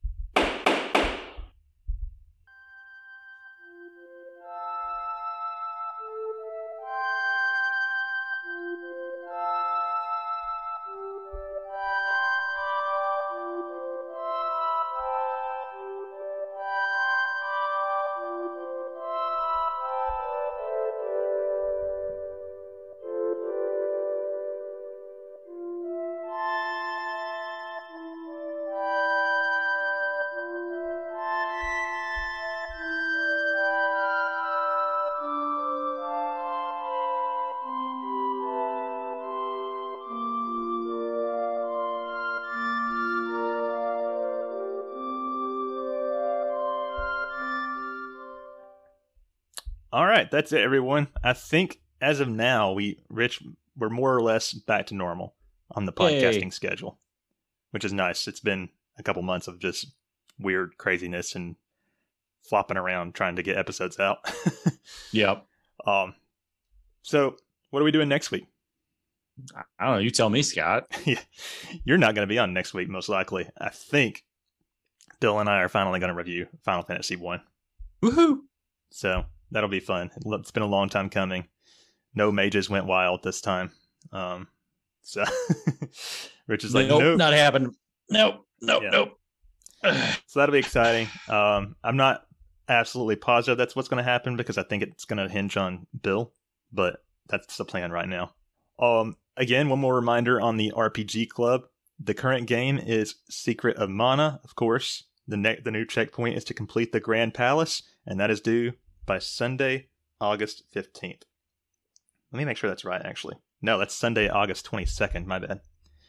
All right, that's it, everyone. I think as of now, we, Rich, we're more or less back to normal on the podcasting Yay. schedule, which is nice. It's been a couple months of just weird craziness and flopping around trying to get episodes out. Yep. Um. So, what are we doing next week? I don't know. You tell me, Scott. Yeah, you're not going to be on next week, most likely. I think Bill and I are finally going to review Final Fantasy One. Woohoo! So that'll be fun. It's been a long time coming. No mages went wild this time. Um, so Rich is like, nope, nope, not happening. Nope, nope, Yeah. nope. So that'll be exciting. Um, I'm not absolutely positive that's what's going to happen because I think it's going to hinge on Bill, but that's the plan right now. Um, again, one more reminder on the R P G Club. The current game is Secret of Mana, of course. The ne- the new checkpoint is to complete the Grand Palace, and that is due by Sunday, August fifteenth. Let me make sure that's right, actually. No, that's Sunday, August twenty-second, my bad.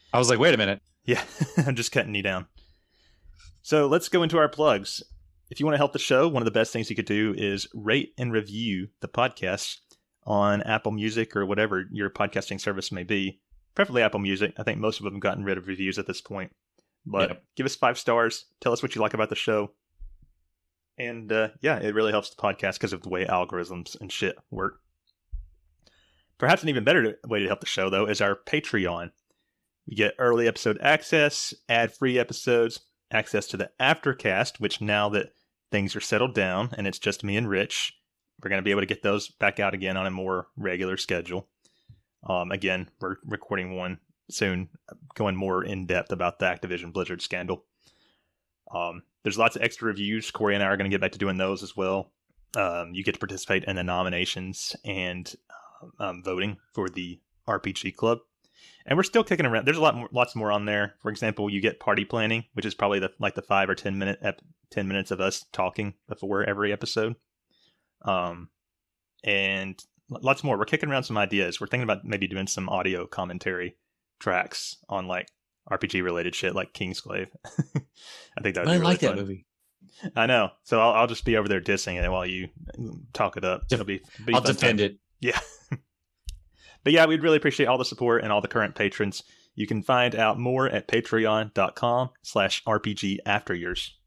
I was like, wait a minute. Yeah, I'm just cutting you down. So let's go into our plugs. If you want to help the show, one of the best things you could do is rate and review the podcast on Apple Music or whatever your podcasting service may be. Preferably Apple Music. I think most of them have gotten rid of reviews at this point. But yep. Give us five stars. Tell us what you like about the show. And uh, yeah, it really helps the podcast because of the way algorithms and shit work. Perhaps an even better way to help the show, though, is our Patreon. We get early episode access, ad-free episodes, access to the Aftercast, which now that things are settled down and it's just me and Rich, we're going to be able to get those back out again on a more regular schedule. Um, again, we're recording one soon, going more in-depth about the Activision Blizzard scandal. Um, there's lots of extra reviews. Corey and I are going to get back to doing those as well. Um, you get to participate in the nominations and um, voting for the R P G Club. And we're still kicking around. There's a lot more, lots more on there. For example, you get party planning, which is probably the like the five or ten minute ep- ten minutes of us talking before every episode. Um, and lots more. We're kicking around some ideas. We're thinking about maybe doing some audio commentary tracks on like R P G related shit, like Kingsglaive. I think that would be I really like fun. that movie. I know. So I'll, I'll just be over there dissing it while you talk it up. It'll be. be I'll fun defend time. it. Yeah. But yeah, we'd really appreciate all the support and all the current patrons. You can find out more at patreon.com slash RPG After Years.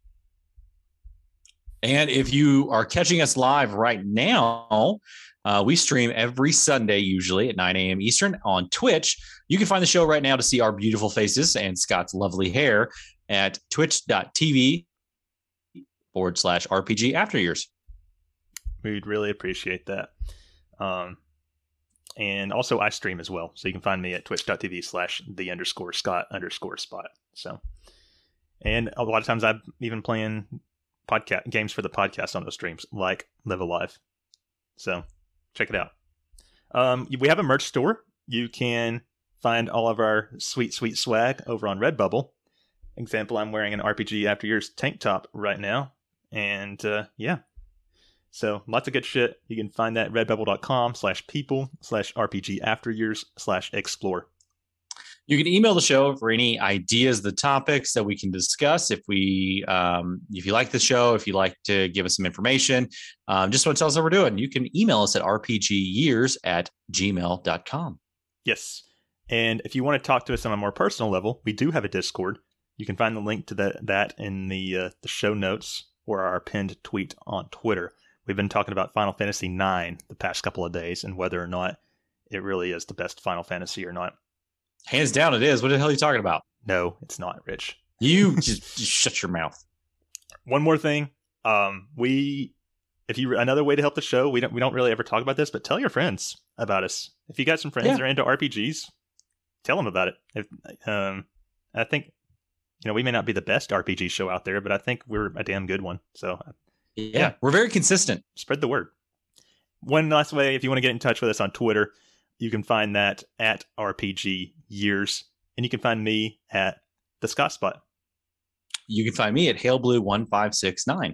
And if you are catching us live right now, uh, we stream every Sunday, usually at nine a.m. Eastern on Twitch. You can find the show right now to see our beautiful faces and Scott's lovely hair at twitch.tv forward slash RPG After Years. We'd really appreciate that. Um, And also I stream as well. So you can find me at twitch.tv slash the underscore Scott underscore spot. So, and a lot of times I'm even playing podcast games for the podcast on those streams, like Live Alive. So check it out. Um, we have a merch store. You can find all of our sweet, sweet swag over on Redbubble. Example, I'm wearing an R P G After Years tank top right now. And uh, yeah. So lots of good shit. You can find that at redbubble.com slash people slash RPG After Years slash explore. You can email the show for any ideas, the topics that we can discuss. If we, um, if you like the show, if you'd like to give us some information, um, just want to tell us how we're doing, you can email us at rpgyears at gmail dot com. Yes. And if you want to talk to us on a more personal level, we do have a Discord. You can find the link to that, that in the, uh, the show notes or our pinned tweet on Twitter. We've been talking about Final Fantasy nine the past couple of days and whether or not it really is the best Final Fantasy or not. Hands down, it is. What the hell are you talking about? No, it's not, Rich. You just, just shut your mouth. One more thing. Um, we, if you, another way to help the show, we don't, we don't really ever talk about this, but tell your friends about us. If you got some friends Yeah. that are into R P Gs, tell them about it. If, um, I think, you know, we may not be the best R P G show out there, but I think we're a damn good one. So Yeah, Yeah. we're very consistent. spread the word. One last way, if you want to get in touch with us on Twitter, you can find that at R P G Years, and you can find me at the Scott Spot. You can find me at HailBlue one five six nine.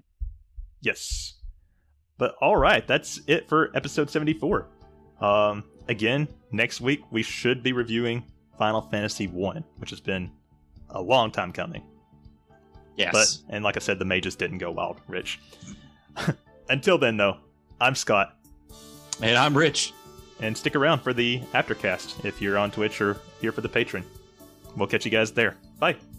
Yes. But all right, that's it for episode seventy-four. Um, again, next week we should be reviewing Final Fantasy one, which has been a long time coming. Yes. But, and like I said, the mages didn't go wild, Rich. Until then, though, I'm Scott. And I'm Rich. And stick around for the Aftercast if you're on Twitch or here for the Patreon. We'll catch you guys there. Bye.